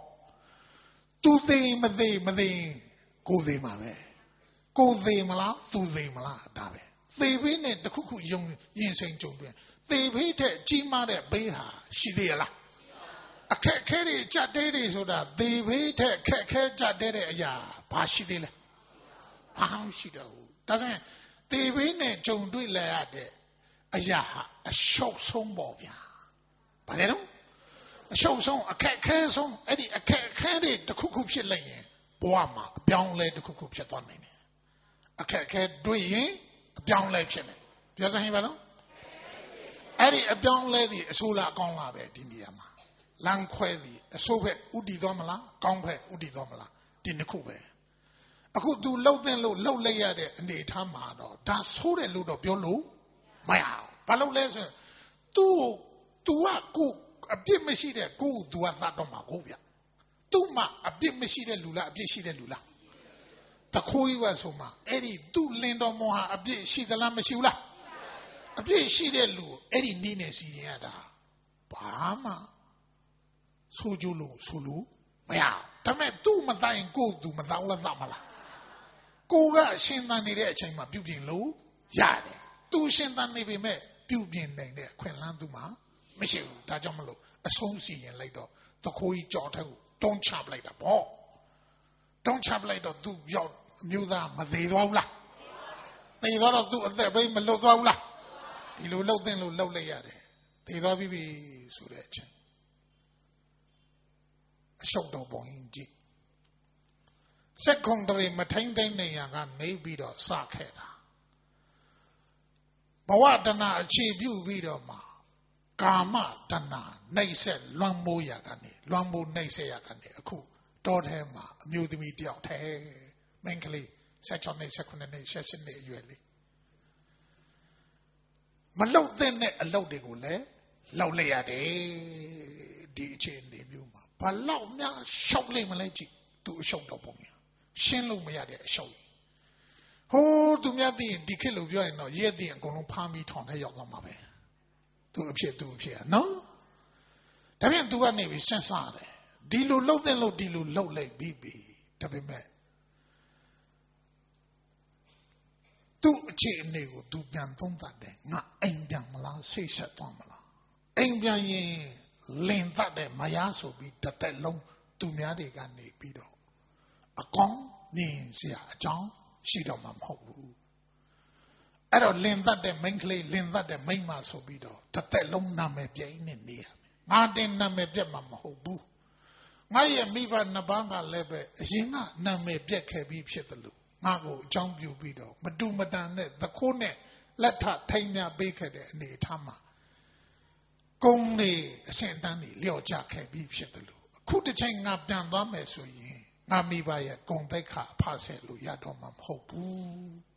तू သေးမသေးမသေးကိုသေးမှာပဲကိုသေးမလား तू သေးမလားဒါပဲသေဘေးနဲ့တခုခုယုံရင်ဆိုင်ကြုံတွေ့သေဘေးတဲ့ကြီးမားတဲ့ဘေးဟာရှိသေးရလားအခက်ခဲတွေကြက်တဲတွေဆိုတာသေဘေးတဲ့ခက်ခဲကြက်တဲတဲ့အရာဘာရှိသေးလဲဘာမှရှိတော့ဘူးဒါဆိုရင်သေဘေးနဲ့ကြုံတွေ့လာရတဲ့အရာဟာအရှုပ်ဆုံးပေါ့ဗျာဘာလဲတော့အရှုပ်ဆုံးအခက်ခဲဆုံးအဲ့ဒီအခက်ခဲတွေတခုခုဖြစ်လိုက်ရင်ဘဝမှာအပြောင်းလဲတခုခုဖြစ်သွားနိုင်တယ်အခက်ခဲတွေ့ရင်အပြောင်းလဲဖြစ်တယ်ပြောစမ်းဟင်ပါနော်အဲ့ဒီအပြောင်းလဲဒီအဆိုးလားအကောင်းလားပဲဒီနေရာမှာလမ်းခွဲသည်အဆိုးဘက်ဥတည်သွားမလားကောင်းဘက်ဥတည်သွားမလားဒီနှစ်ခုပဲအခု तू လှုပ်တဲ့လို့လှုပ်လိုက်ရတဲ့အနေအထားမှာတော့ဒါဆိုးတယ်လို့တော့ပြောလို့မရအောင်ဘာလို့လဲဆို तू तू ကကိုအပြစ်မရှိတဲ့ကို तू ကသတ်တော့မှာကိုဗျ तू မှအပြစ်မရှိတဲ့လူလားအပြစ်ရှိတဲ့လူလားတခိုးကြီးပါဆိုမှအဲ့ဒီ तू လင်တော်မောဟာအပြစ်ရှိသလားမရှိဘူးလားအပြစ်ရှိတဲ့လူအဲ့ဒီနည်းနဲ့စီရင်ရတာဘာမှဆိုကြလို့ဆိုလို့မရဒါပေမဲ့ तू မတိုင်ကို तू မတော်လားသမလားကိုကရှင်သန်နေတဲ့အချိန်မှာပြုပြင်လို့ရတယ်သူရှင်သန်နေပေမဲ့ပြုပြင်နိုင်တဲ့အခွင့်အလမ်းသူမှာမရှိဘူးဒါကြောင့်မလို့အဆုံးစီရင်လိုက်တော့တခိုးကြီးကြော်ထက်ကိုတွန်းချပလိုက်တာပေါ့တွန်းချပလိုက်တော့သူရောက်မျိုးသားမသေးသွားဘူးလားသေသွားတော့သူအသက်ပဲမလွတ်သွားဘူးလားဒီလိုလှုပ်တဲ့လို့လှုပ်လိုက်ရတယ်သေသွားပြီပြီဆိုတဲ့အချိန်အရှုပ်တော်ပုံကြီးကြည့်စက်ကွန်ဒရီမထိုင်းတိုင်းနေရကနေပြီးတော့စခဲ့တာဘဝတဏအခြေပြုပြီးတော့မှကာမတဏနှိမ့်ဆက်လွမ်းမိုးရကနေလွမ်းမိုးနှိမ့်ဆက်ရကနေအခုတောထဲမှာအမျိုးသမီးတယောက်ထဲမင်းကလေးဆက်ချောင်းနဲ့ဆက်ခုနှစ်နဲ့ဆက်ရှစ်နှစ်အရွယ်လေးမလှုပ်တဲ့အလုပ်တွေကိုလည်းလှုပ်လိုက်ရတယ်ဒီအခြေအနေမျိုးမှာဘာလောက်များရှောက်လိုက်မလဲကြည့်သူအရှုပ်တော့ပုံများရှင်းလို့မရတဲ့အရှုပ်ဟိုးသူများသိရင်ဒီခေတ်လို့ပြောရင်တော့ရဲသိရင်အကုန်လုံးဖမ်းပြီးထောင်ထဲရောက်သွားမှာပဲသူအဖြစ်သူအဖြစ်နော်ဒါပြန်သူကနေပြီးစဉ်းစားတယ်ဒီလိုလှုပ်တဲ့လို့ဒီလိုလှုပ်လိုက်ပြီးပြီဒါပေမဲ့သူ့အခြေအနေကိုသူပြန်သုံးသပ်တယ်ငါအိမ်ပြန်မလားဆိတ်ဆက်သွားမလားအိမ်ပြန်ရင်လင်သတ်တဲ့မယားဆိုပြီးတစ်သက်လုံးသူများတွေကနေပြီးတော့အကောင်းနေစရာအကြောင်းရှိတော့မှာမဟုတ်ဘူးအဲ့တော့လင်သတ်တဲ့မိန်းကလေးလင်သတ်တဲ့မိန်းမဆိုပြီးတော့တစ်သက်လုံးနာမည်ပြိုင်နေနေရမယ်ငါတင်နာမည်ပြတ်မှာမဟုတ်ဘူးငါရဲ့မိဘနှစ်ပါးကလည်းပဲအရင်ကနာမည်ပြတ်ခဲ့ပြီးဖြစ်တယ်လို့ငါကိုအကြောင်းပြုပြီးတော့မတူမတန်နဲ့သခိုးနဲ့လက်ထထိန်များပေးခဲ့တဲ့အနေအထားမှာကုန်းနေအရှင်တန်းနေလျော့ချခဲ့ပြီးဖြစ်တယ်လို့အခုတစ်ချိန်ငါပြန်သွားမယ်ဆိုရင်ငါမိဘရဲ့ဂုဏ်သိက္ခာအဖဆဲလို့ရတော့မှာမဟုတ်ဘူး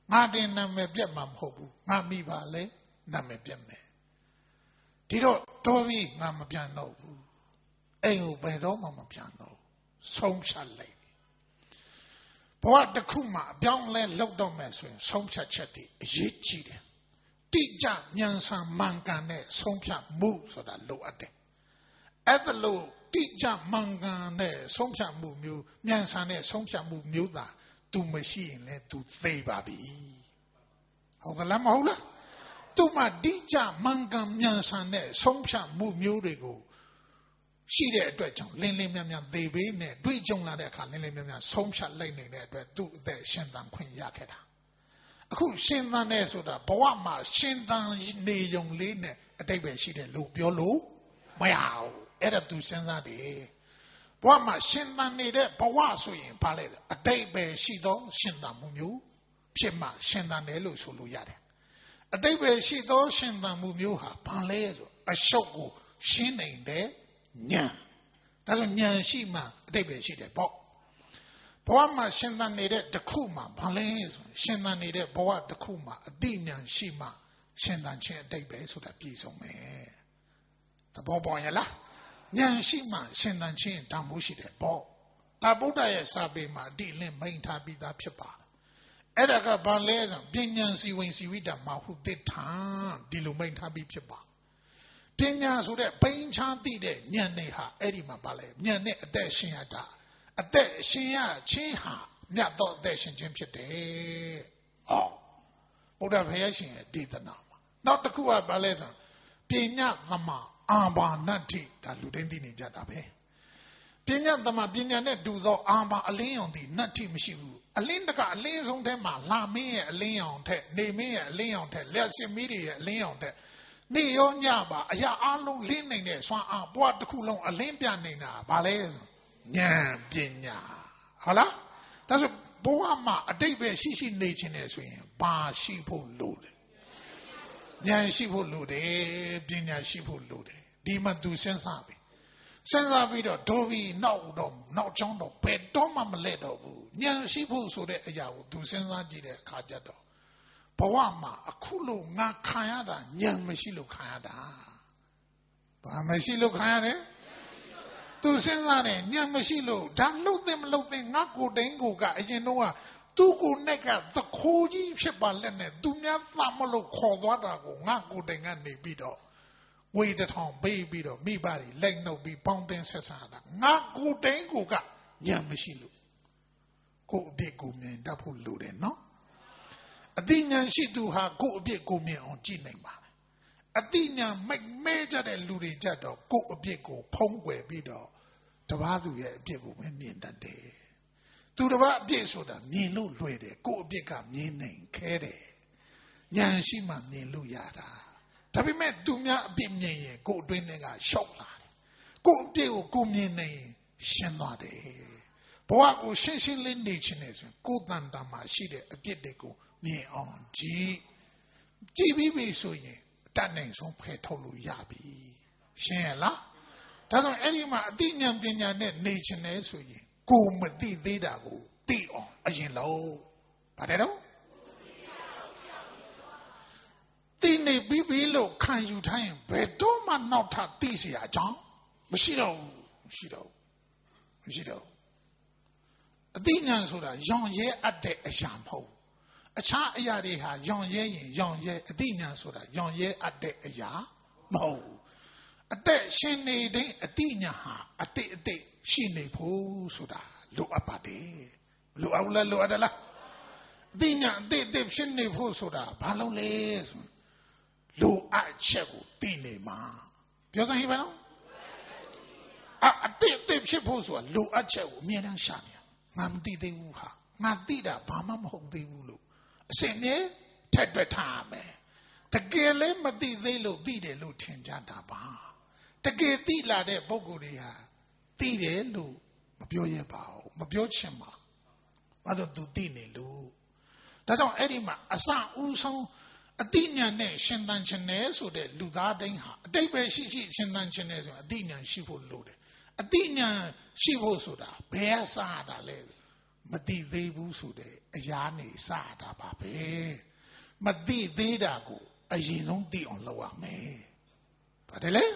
ငါတင်နာမည်ပြတ်မှာမဟုတ်ဘူးငါမိပါလေနာမည်ပြတ်မယ်ဒီတော့တော်ပြီငါမပြန်တော့ဘူးအိမ်ကိုဘယ်တော့မှမပြန်တော့ဆုံးဖြတ်လိုက်ဘဝတစ်ခုမှအပြောင်းလဲလောက်တော့မယ်ဆိုရင်ဆုံးဖြတ်ချက်တွေအရေးကြီးတယ်တိကျမြန်ဆန်မှန်ကန်တဲ့ဆုံးဖြတ်မှုဆိုတာလိုအပ်တယ်အဲ့ဒါလို့တိကျမှန်ကန်တဲ့ဆုံးဖြတ်မှုမျိုးမြန်ဆန်တဲ့ဆုံးဖြတ်မှုမျိုးသာသူမရှိရင်လည်းသူသိပါပြီဟုတ်သလားမဟုတ်လားသူမှတိကျမှန်ကန်မြန်ဆန်တဲ့ဆုံးဖြတ်မှုမျိုးတွေကိုရှိတဲ့အတွက်ကြောင့်လင်းလင်းမြန်းမြန်းသေပေးနဲ့တွေ့ကြုံလာတဲ့အခါလင်းလင်းမြန်းမြန်းဆုံးဖြတ်လိုက်နေတဲ့အတွက်သူ့အသက်ရှင်သန်ခွင့်ရခဲ့တာအခုရှင်သန်နေဆိုတာဘဝမှာရှင်သန်နေုံလေးနဲ့အတိတ်ပဲရှိတယ်လို့ပြောလို့မရဘူးအဲ့ဒါသူစဉ်းစားတယ်ဘဝမှာရှင်သန်နေတဲ့ဘဝဆိုရင်ဘာလဲအတိတ်ပဲရှိသောရှင်သန်မှုမျိုးဖြစ်မှရှင်သန်တယ်လို့ဆိုလို့ရတယ်အတိတ်ပဲရှိသောရှင်သန်မှုမျိုးဟာဘာလဲဆိုအရှုပ်ကိုရှင်းနေတဲ့ဉာဏ်ဒါဆိုဉာဏ်ရှိမှအတိတ်ပဲရှိတယ်ပေါ့ဘဝမှာရှင်သန်နေတဲ့တစ်ခုမှဘာလဲဆိုရှင်သန်နေတဲ့ဘဝတစ်ခုမှအတိဉာဏ်ရှိမှရှင်သန်ခြင်းအတိတ်ပဲဆိုတာပြည့်စုံမယ်သဘောပေါက်ရလားဉာဏ်ရှိမှရှင်သန်ခြင်းတန်ဖိုးရှိတယ်ပေါ့ဒါဗုဒ္ဓရဲ့စာပေမှာအတိအလင်းမိန့်ထားပြီးသားဖြစ်ပါတယ်အဲ့ဒါကဘာလဲဆိုပညာစီဝင်စီဝိတ္တမဟုတိဋ္ဌံဒီလိုမိန့်ထားပြီးဖြစ်ပါပညာဆိုတဲ့ပိန်းချသိတဲ့ဉာဏ်နဲ့ဟာအဲ့ဒီမှာပါလဲဉာဏ်နဲ့အသက်ရှင်ရတာအသက်ရှင်ရခြင်းဟာမြတ်သောအသက်ရှင်ခြင်းဖြစ်တယ်။အော်ဘုရားဖခင်ရှင်ရဲ့ဒေသနာမှာနောက်တစ်ခုကဘာလဲဆိုပညာသမအာဘာနတ္တိဒါလူတိုင်းသိနေကြတာပဲပညာသမပညာနဲ့တူသောအာဘာအလင်းရောင်သည်နတ္တိမရှိဘူးအလင်းတကအလင်းဆုံးထဲမှာလာမင်းရဲ့အလင်းရောင်ထက်နေမင်းရဲ့အလင်းရောင်ထက်လက်ရှင်မီးတွေရဲ့အလင်းရောင်ထက်နေရောညပါအရာအလုံးလင်းနေတဲ့ဆွမ်းအားဘဝတစ်ခုလုံးအလင်းပြနေတာဘာလဲဉာဏ်ပညာဟုတ်လားဒါဆိုဘဝမှာအတိတ်ပဲရှိရှိနေခြင်းနဲ့ဆိုရင်ဘာရှိဖို့လိုတယ်ဉာဏ်ရှိဖို့လိုတယ်ပညာရှိဖို့လိုတယ်ဒီမှာသူစဉ်းစားပြီစဉ်းစားပြီးတော့ဒိုဘီနောက်တော့နောက်ချောင်းတော့ဘယ်တော့မှမလဲတော့ဘူးဉာဏ်ရှိဖို့ဆိုတဲ့အရာကိုသူစဉ်းစားကြည့်တဲ့အခါကျတော့ဘဝမှာအခုလို့ငါခံရတာဉာဏ်မရှိလို့ခံရတာဘာမရှိလို့ခံရတယ်သူစဉ်းစားတယ်ဉာဏ်မရှိလို့ဒါလှုပ်တယ်မလှုပ်တယ်ငါကိုတိုင်းကိုကအရင်တော့သူ့ကိုနဲ့ကသခိုးကြီးဖြစ်ပါလက်နဲ့သူများသမလို့ခေါ်သွားတာကိုငါကိုတိုင်းကနေပြီးတော့ဝေတထောင်ပေးပြီးတော့မိဘတွေလက်နှုတ်ပြီးပေါင်းတင်ဆက်ဆံတာငါကိုတိုင်းကိုကဉာဏ်မရှိလို့ကိုအပြစ်ကိုမြင်တတ်ဖို့လိုတယ်နော်အတိညာရှိသူဟာကိုယ့်အပြစ်ကိုမြင်အောင်ကြည့်နိုင်ပါတယ်အတိညာမိတ်မဲကြတဲ့လူတွေကြတော့ကိုယ့်အပြစ်ကိုဖုံးကွယ်ပြီးတော့တပားသူရဲ့အပြစ်ကိုပဲမြင်တတ်တယ်သူတပားအပြစ်ဆိုတာမြင်လို့လွယ်တယ်ကိုယ့်အပြစ်ကမြင်နိုင်ခဲတယ်ဉာဏ်ရှိမှမြင်လို့ရတာဒါပေမဲ့သူများအပြစ်မြင်ရင်ကိုယ့်အတွင်းထဲကရှောက်လာတယ်ကိုယ့်အပြစ်ကိုကိုမြင်နေရှင်းသွားတယ်ဘဝကိုရှင်းရှင်းလင်းနေခြင်းနဲ့ဆိုကိုယ်တန်တာမှာရှိတဲ့အပြစ်တွေကိုမြင်အောင်ကြည့်ကြည့်ပြီးပြီဆိုရင်တတ်နိုင်ဆုံးဖယ်ထုတ်လို့ရပြီရှင်းရလားဒါဆိုအဲ့ဒီမှာအတိညာပညာနဲ့နေခြင်းနဲ့ဆိုရင်ကိုမသိသေးတာကိုသိအောင်အရင်လို့ပါတယ်တော့သိနေပြီးပြီလို့ခံယူထားရင်ဘယ်တော့မှနောက်ထပ်သိเสียအကြောင်းမရှိတော့ဘူးမရှိတော့ဘူးမရှိတော့အတိညာဆိုတာရောင်ရဲအပ်တဲ့အရာမဟုတ်အခြားအရာတွေဟာရောင်ရဲရင်ရောင်ရဲအတိညာဆိုတာရောင်ရဲအပ်တဲ့အရာမဟုတ်အသက်ရှင်နေတဲ့အတိညာဟာအတိတ်အတိတ်ရှိနေဖို့ဆိုတာလိုအပ်ပါတယ်လိုအပ်လားလိုအပ်တယ်လားအတိညာအတိတ်အတိတ်ဖြစ်နေဖို့ဆိုတာဘာလို့လဲဆိုလိုအပ်ချက်ကိုသိနေမှာပြောစမ်းဟိပါနော်အတိတ်အတိတ်ဖြစ်ဖို့ဆိုတာလိုအပ်ချက်ကိုအမြဲတမ်းရှာနေငါမသိသေးဘူးဟာငါသိတာဘာမှမဟုတ်သေးဘူးလို့အစင်နဲ့ထက်တွက်ထားရမယ်တကယ်လည်းမသိသေးလို့သိတယ်လို့ထင်ကြတာပါတကယ်သိလာတဲ့ပုဂ္ဂိုလ်တွေဟာသိတယ်လို့မပြောရပါဘူးမပြောချင်ပါဘာလို့သူသိနေလို့ဒါကြောင့်အဲ့ဒီမှာအစဦးဆုံးအတိညာနဲ့ရှင်သန်ခြင်းနဲ့ဆိုတဲ့လူသားတိုင်းဟာအတိတ်ပဲရှိရှိရှင်သန်ခြင်းနဲ့ဆိုအတိညာရှိဖို့လိုတယ်အတိညာရှိဖို့ဆိုတာဘယ်အစားတာလဲမတိသေးဘူးဆိုတဲ့အရာနေစတာပါပဲမတိသေးတာကိုအရင်ဆုံးသိအောင်လုပ်ရမယ်ပါတယ်လေ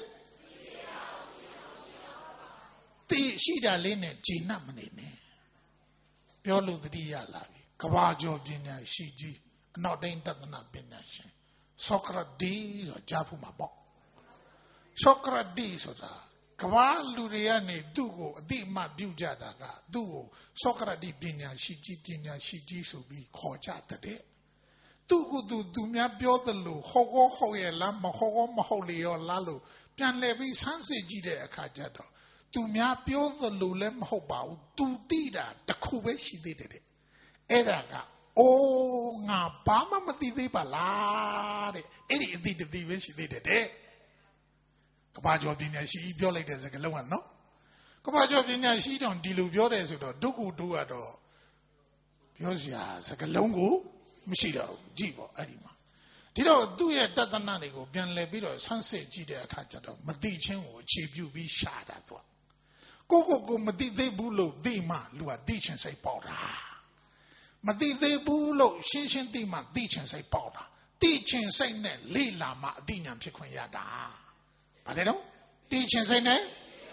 သိရှိတာလေးနဲ့ဂျင်းနှမနေနဲ့ပြောလို့တတိယလာပြီကဘာကျော်ပညာရှိကြီးအနောက်တိုင်းတသနာပညာရှင်ဆိုကရတီဆိုကြားဖို့မှာပေါ့ဆိုကရတီဆိုတာကဘာလူတွေကနေသူ့ကိုအတိအမှပြုကြတာကသူ့ကိုဆိုကရတီပညာရှိကြီးပညာရှိကြီးဆိုပြီးခေါ်ကြတဲ့သူ့ကိုသူသူများပြောသလိုဟောကောဟောရဲ့လားမဟောကောမဟုတ်လေရောလားလို့ပြန်လဲပြီးဆန်းစစ်ကြည့်တဲ့အခါကျတော့သူများပြောသလိုလည်းမဟုတ်ပါဘူးသူသိတာတစ်ခုပဲရှိသေးတယ်တဲ့အဲ့ဒါကအိုးငါဘာမှမသိသေးပါလားတဲ့အဲ့ဒီအသိတသိပဲရှိသေးတယ်တဲ့ကဘာကျော်ပညာရှိပြောလိုက်တဲ့စကားလုံးကနော်ကဘာကျော်ပညာရှိတောင်ဒီလိုပြောတယ်ဆိုတော့ဒုက္ခဒုက္ခတော့ပြောစရာစကားလုံးကိုမရှိတော့ဘူးကြည့်ပေါ့အဲ့ဒီမှာဒီတော့သူ့ရဲ့တသနာတွေကိုပြန်လည်ပြီးတော့ဆန်းစစ်ကြည့်တဲ့အခါကျတော့မသိချင်းကိုအခြေပြုပြီးရှာတာသူကကိုကိုကိုမသိသေးဘူးလို့သိမှလူကသိချင်းစိတ်ပေါက်တာမသိသေးဘူးလို့ရှင်းရှင်းသိမှသိချင်းစိတ်ပေါက်တာသိချင်းစိတ်နဲ့လေ့လာမှအသိဉာဏ်ဖြစ်ခွင့်ရတာဗါတယ်တော့သိချင်းစိတ်နဲ့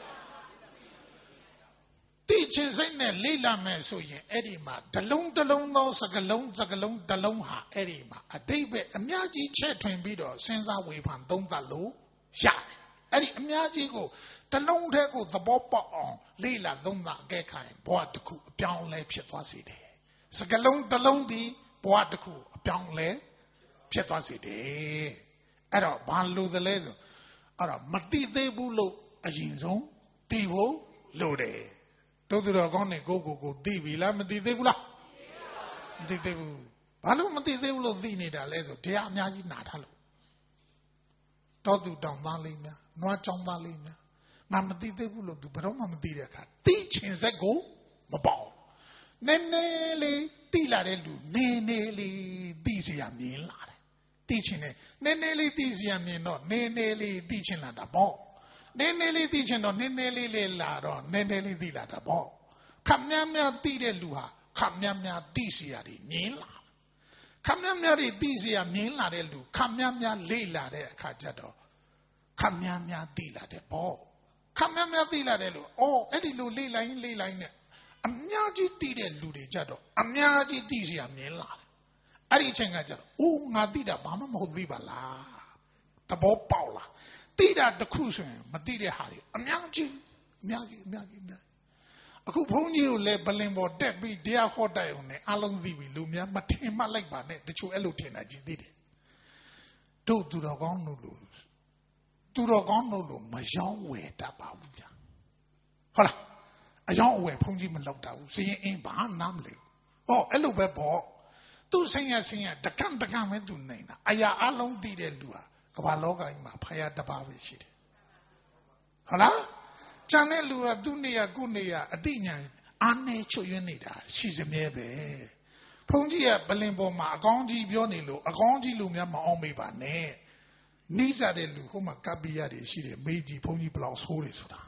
သိချင်းစိတ်နဲ့လေ့လာမယ်ဆိုရင်အဲ့ဒီမှာဒလုံးဒလုံးသောစကလုံးစကလုံးဒလုံးဟာအဲ့ဒီမှာအတိတ်ပဲအများကြီးချဲ့ထွင်ပြီးတော့စဉ်းစားဝေဖန်သုံးသပ်လို့ရတယ်အဲ့ဒီအများကြီးကိုတလုံးတည်းကိုသဘောပေါက်အောင်လေ့လာသုံးသပ်အကဲခတ်ရင်ဘဝတစ်ခုအပြောင်းလဲဖြစ်သွားစေတယ်စကလုံးဒလုံးဒီဘဝတစ်ခုအပြောင်းလဲဖြစ်သွားစေတယ်အဲ့တော့ဘာလို့သလဲဆိုအဲ့တော့မသိသေးဘူးလို့အရင်ဆုံးသိဖို့လိုတယ်တို့သူတော်ကောင်းနေကိုကိုကိုသိပြီလားမသိသေးဘူးလားမသိသေးဘူးဘာလို့မသိသေးဘူးလို့သိနေတာလဲဆိုတရားအများကြီးနာထားလို့တော့သူတောင်သားလေးများနွားကြောင်းသားလေးများငါမသိသေးဘူးလို့သူဘယ်တော့မှမသိတဲ့အခါသိချင်စက်ကိုမပေါက်နည်းနည်းလေးသိလာတဲ့လူနည်းနည်းလေးသိစရာမြင်လာတယ်သိချင်တယ်နည်းနည်းလေးသိစရာမြင်တော့နည်းနည်းလေးသိချင်လာတာပေါ့နည်းနည်းလေးသိချင်တော့နည်းနည်းလေးလေးလာတော့နည်းနည်းလေးသိလာတာပေါ့ခပ်များများသိတဲ့လူဟာခပ်များများသိစရာတွေမြင်လာခပ်များများတွေသိစရာမြင်လာတဲ့လူခပ်များများလေ့လာတဲ့အခါကျတော့ခပ်များများသိလာတဲ့ပေါ့ခပ်များများသိလာတဲ့လူအော်အဲ့ဒီလူလေ့လိုက်လေ့လိုက်နဲ့အများကြီးသိတဲ့လူတွေကြတော့အများကြီးသိစရာမြင်လာတယ်အဲ့ဒီအချိန်ကကျတော့အိုးငါသိတာဘာမှမဟုတ်သေးပါလားသဘောပေါက်လားသိတာတစ်ခုဆိုရင်မသိတဲ့ဟာတွေအများကြီးအများကြီးအများကြီးအများကြီးအခုဘုန်းကြီးကိုလည်းဗလင်ပေါ်တက်ပြီးတရားဟောတိုက်အောင်နဲ့အလုံးသိပြီလူများမထင်မှလိုက်ပါနဲ့တချို့အဲ့လိုထင်တာကြီးသေးတယ်တို့သူတော်ကောင်းတို့လို့သူတော်ကောင်းတို့လို့မယောင်းဝယ်တတ်ပါဘူးဗျာဟုတ်လားအယောင်းအဝယ်ဘုန်းကြီးမလောက်တာဘူးစရင်အင်းဘာနားမလဲဟောအဲ့လိုပဲပေါ့သူဆင်းရဆင်းရတကန့်တကန့်ပဲသူနေတာအရာအလုံးသိတဲ့လူဟာကမ္ဘာလောကကြီးမှာဖယားတပါးပဲရှိတယ်ဟုတ်လားကျန်တဲ့လူကသူ့နေရာကိုနေရာအတိညာအားနဲ့ချွတ်ယွင်းနေတာရှိစမြဲပဲဘုန်းကြီးကဗလင်ပေါ်မှာအကောင်းကြီးပြောနေလို့အကောင်းကြီးလူများမအောင်မေးပါနဲ့နိစ္စတဲ့လူဟိုမှာကပ္ပိယတွေရှိတယ်မေးကြည့်ဘုန်းကြီးဘယ်လောက်ဆိုးတယ်ဆိုတာ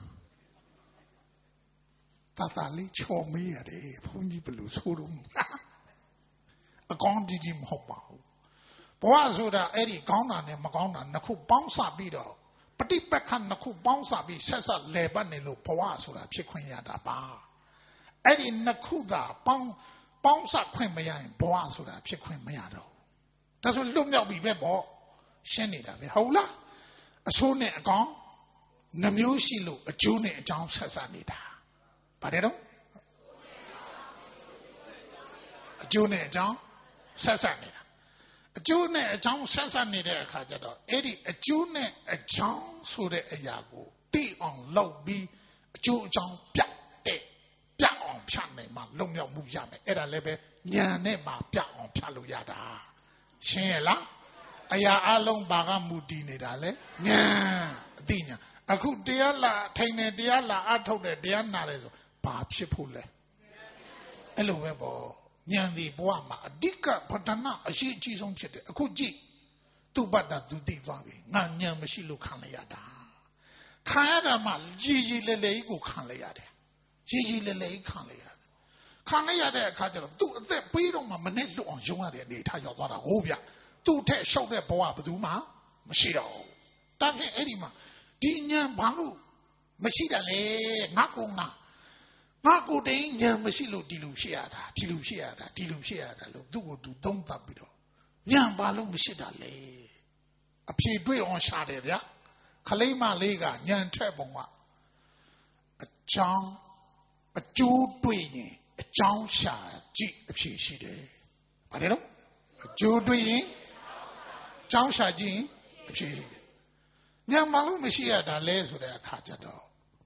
တတလေးချော်မေးရတယ်ဘုန်းကြီးဘယ်လိုဆိုးတော့အကောင်းကြီးကြီးမဟုတ်ပါဘူးဘဝဆိုတာအဲ့ဒီကောင်းတာနဲ့မကောင်းတာနှစ်ခုပေါင်းစပြီးတော့ပฏิပက္ခနှစ်ခုပေါင်းစပြီးဆက်ဆက်လဲပတ်နေလို့ဘဝဆိုတာဖြစ်ခွင့်ရတာပါအဲ့ဒီနှစ်ခုသာပေါင်းပေါင်းစခွင့်မရရင်ဘဝဆိုတာဖြစ်ခွင့်မရတော့ဒါဆိုလွတ်မြောက်ပြီပဲပေါ့ရှင်းနေတာပဲဟုတ်လားအဆိုးနဲ့အကောင်းနှမျိုးရှိလို့အကျိုးနဲ့အကြောင်းဆက်ဆက်နေတာပါတယ်တော့အကျိုးနဲ့အကြောင်းဆက်ဆက်နေတာအကျိုးနဲ့အကြောင်းဆက်ဆက်နေတဲ့အခါကျတော့အဲ့ဒီအကျိုးနဲ့အကြောင်းဆိုတဲ့အရာကိုသိအောင်လုပ်ပြီးအကျိုးအကြောင်းပြတဲ့ပြအောင်ဖြတ်နိုင်မှလုံမြောက်မှုရမယ်အဲ့ဒါလည်းပဲဉာဏ်နဲ့မှပြအောင်ဖြတ်လို့ရတာရှင်းရဲ့လားအရာအလုံးဘာကမူတည်နေတာလဲဉာဏ်အသိဉာဏ်အခုတရားလာထိုင်နေတရားလာအထုတ်တဲ့တရားနာတယ်ဆိုဘာဖြစ်ဖို့လဲအဲ့လိုပဲပေါ့ဉာဏ်ဒီဘဝမှာအဓိကပဋ္ဌာနာအရှိအကြီးဆုံးဖြစ်တယ်အခုကြည့်သူ့ဘတ်တာသူသိသွားပြီငါဉာဏ်မရှိလို့ခံရတာခံရတာမှကြီးကြီးလေးလေးကိုခံရရတယ်ကြီးကြီးလေးလေးခံရရတယ်ခံလိုက်ရတဲ့အခါကျတော့သူ့အသက်ပေးတော့မှမနဲ့လွတ်အောင်ယုံရတဲ့အနေထားရောက်သွားတာဟုတ်ဗျသူ့ထက်ရှောက်တဲ့ဘဝဘယ်သူမှမရှိတော့ဘူးဒါဖြင့်အဲ့ဒီမှာဒီဉာဏ်ဘာလို့မရှိတာလေငါကောငါငါကိုတိန်ဉာဏ်မရှိလို့ဒီလိုဖြစ်ရတာဒီလိုဖြစ်ရတာဒီလိုဖြစ်ရတာလို့သူ့ကိုသူသုံးသပ်ပြီးတော့ဉာဏ်ဘာလို့မရှိတာလဲအဖြေတွေ့အောင်ရှာတယ်ဗျာခလိမ့်မလေးကဉာဏ်ထက်ပုံကအကြောင်းအကျိုးတွေ့ရင်အကြောင်းရှာကြည့်အဖြေရှိတယ်ဗါတယ်နော်အကျိုးတွေ့ရင်အကြောင်းရှာကြည့်အဖြေရှိတယ်ဉာဏ်ဘာလို့မရှိရတာလဲဆိုတဲ့အခါကျတော့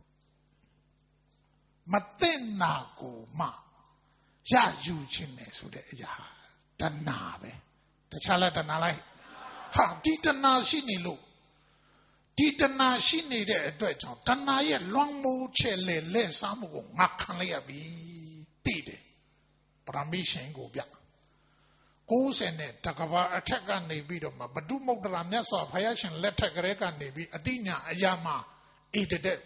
မသိနာကိုမှရယူခြင်းနဲ့ဆိုတဲ့အရာတဏှာပဲတခြားလားတဏှာလိုက်ဟာဒီတဏှာရှိနေလို့ဒီတဏှာရှိနေတဲ့အတွက်ကြောင့်တဏှာရဲ့လွှမ်းမိုးချက်လေလက်စားမှုကိုငါခံလိုက်ရပြီသိတယ်ပရမိရှင်ကိုပြကိုးဆယ်နဲ့တကဘာအထက်ကနေပြီးတော့မှဘဒုမုတ်တရာမြတ်စွာဘုရားရှင်လက်ထက်ကလေးကနေပြီးအတိညာအရာမှာဣတတဲ့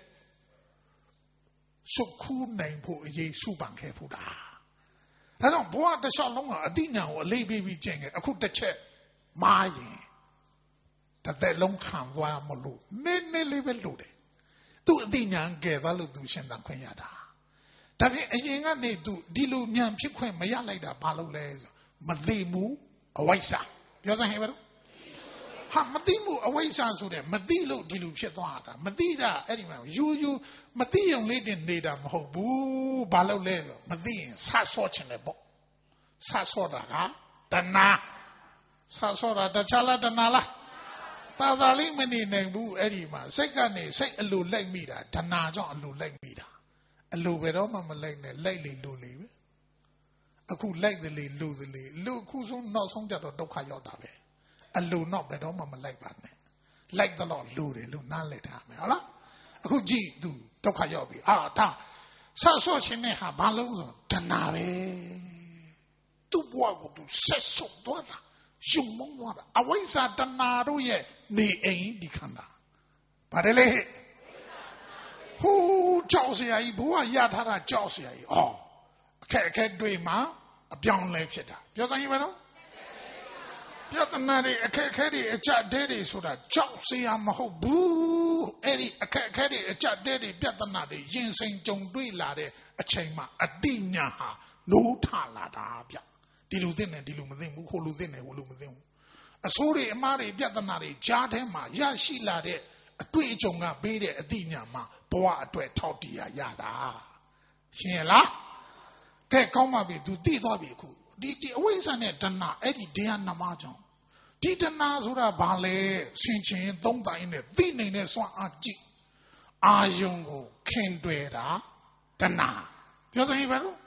စုခုနိုင်ဖို့အရေးစုပန်ခဲ့ဖို့တာဒါကြောင့်ဘဝတစ်လျှောက်လုံးကအတိညာကိုအလေးပေးပြီးကျင့်ခဲ့အခုတစ်ချက်မားရင်တစ်သက်လုံးခံသွားမလို့နည်းနည်းလေးပဲလို့တယ်သူအတိညာကဲသွားလို့သူရှင်းတန်ခွင့်ရတာဒါဖြင့်အရင်ကနေသူဒီလိုဉာဏ်ဖြစ်ခွင့်မရလိုက်တာဘာလို့လဲဆိုမသိမှုအဝိဇ္ဇာပြောစမ်းဟဲ့ဘာလို့ဟာမသိမှုအဝိဇ္ဇာဆိုတဲ့မသိလို့ဒီလိုဖြစ်သွားတာမသိတာအဲ့ဒီမှာယူယူမသိုံလေးတင်နေတာမဟုတ်ဘူးဘာလို့လဲဆိုမသိရင်ဆဆော့ချင်တယ်ပေါ့ဆဆော့တာကတဏှာဆဆော့တာတခြားလားတဏှာလားပါပါလိမ့်မနေနိုင်ဘူးအဲ့ဒီမှာစိတ်ကနေစိတ်အလိုလိုက်မိတာတဏှာကြောင့်အလိုလိုက်မိတာအလိုပဲတော့မှမလိုက်နဲ့လိုက်လေလို့လေပဲအခုလိုက်တယ်လေလို့တယ်လေလို့အခုဆုံးနောက်ဆုံးကြတော့ဒုက္ခရောက်တာပဲအလိုတော့ဘယ်တော့မှမလိုက်ပါနဲ့လိုက်တော့လို့တယ်လို့နားလည်ထားမယ်ဟုတ်လားအခုကြည့်သူဒုက္ခရောက်ပြီအာဒါဆဆော့ခြင်းနဲ့ဟာဘာလို့ဆိုတဏှာပဲသူ့ဘဝကိုသူဆက်ဆုပ်သွားတာယုံမုန်းသွားတာအဝိဇ္ဇာတဏှာတို့ရဲ့နေအိမ်ဒီခန္ဓာပါတယ်လေဟိုးကြောက်เสียကြီးဘဝရထားတာကြောက်เสียကြီးအော်အခက်အခက်တွေ့မှာအပြောင်းလဲဖြစ်တာပြောစမ်းရင်ပဲနော်ပြဿနာတွေအခက်အခဲတွေအကြတဲတွေဆိုတာကြောက်เสียမဟုတ်ဘူးအဲ့ဒီအခက်အခဲတွေအကြတဲတွေပြဿနာတွေရင်ဆိုင်ကြုံတွေ့လာတဲ့အချိန်မှာအတိညာဟာနိုးထလာတာဗျဒီလိုသိနေဒီလိုမသိဘူးဟိုလိုသိနေဟိုလိုမသိဘူးအဆိုးတွေအမားတွေပြဿနာတွေကြားထဲမှာရရှိလာတဲ့အတွေ့အကြုံကပေးတဲ့အတိညာမှာဘဝအတွက်ထောက်တည်ရရတာရှင်းလားကဲကောင်းပါပြီသူသိသွားပြီအခုဒီဒီအဝိဇ္ဇာနဲ့တဏှာအဲ့ဒီတရားနှမကြောင့်ဒီတဏှာဆိုတာဘာလဲဆင်ခြင်သုံးတိုင်းနဲ့သိနေတဲ့စွမ်းအားကြည့်အာယုံကိုခင်တွေ့တာတဏှာပြောစမ်းရင်ဘာလို့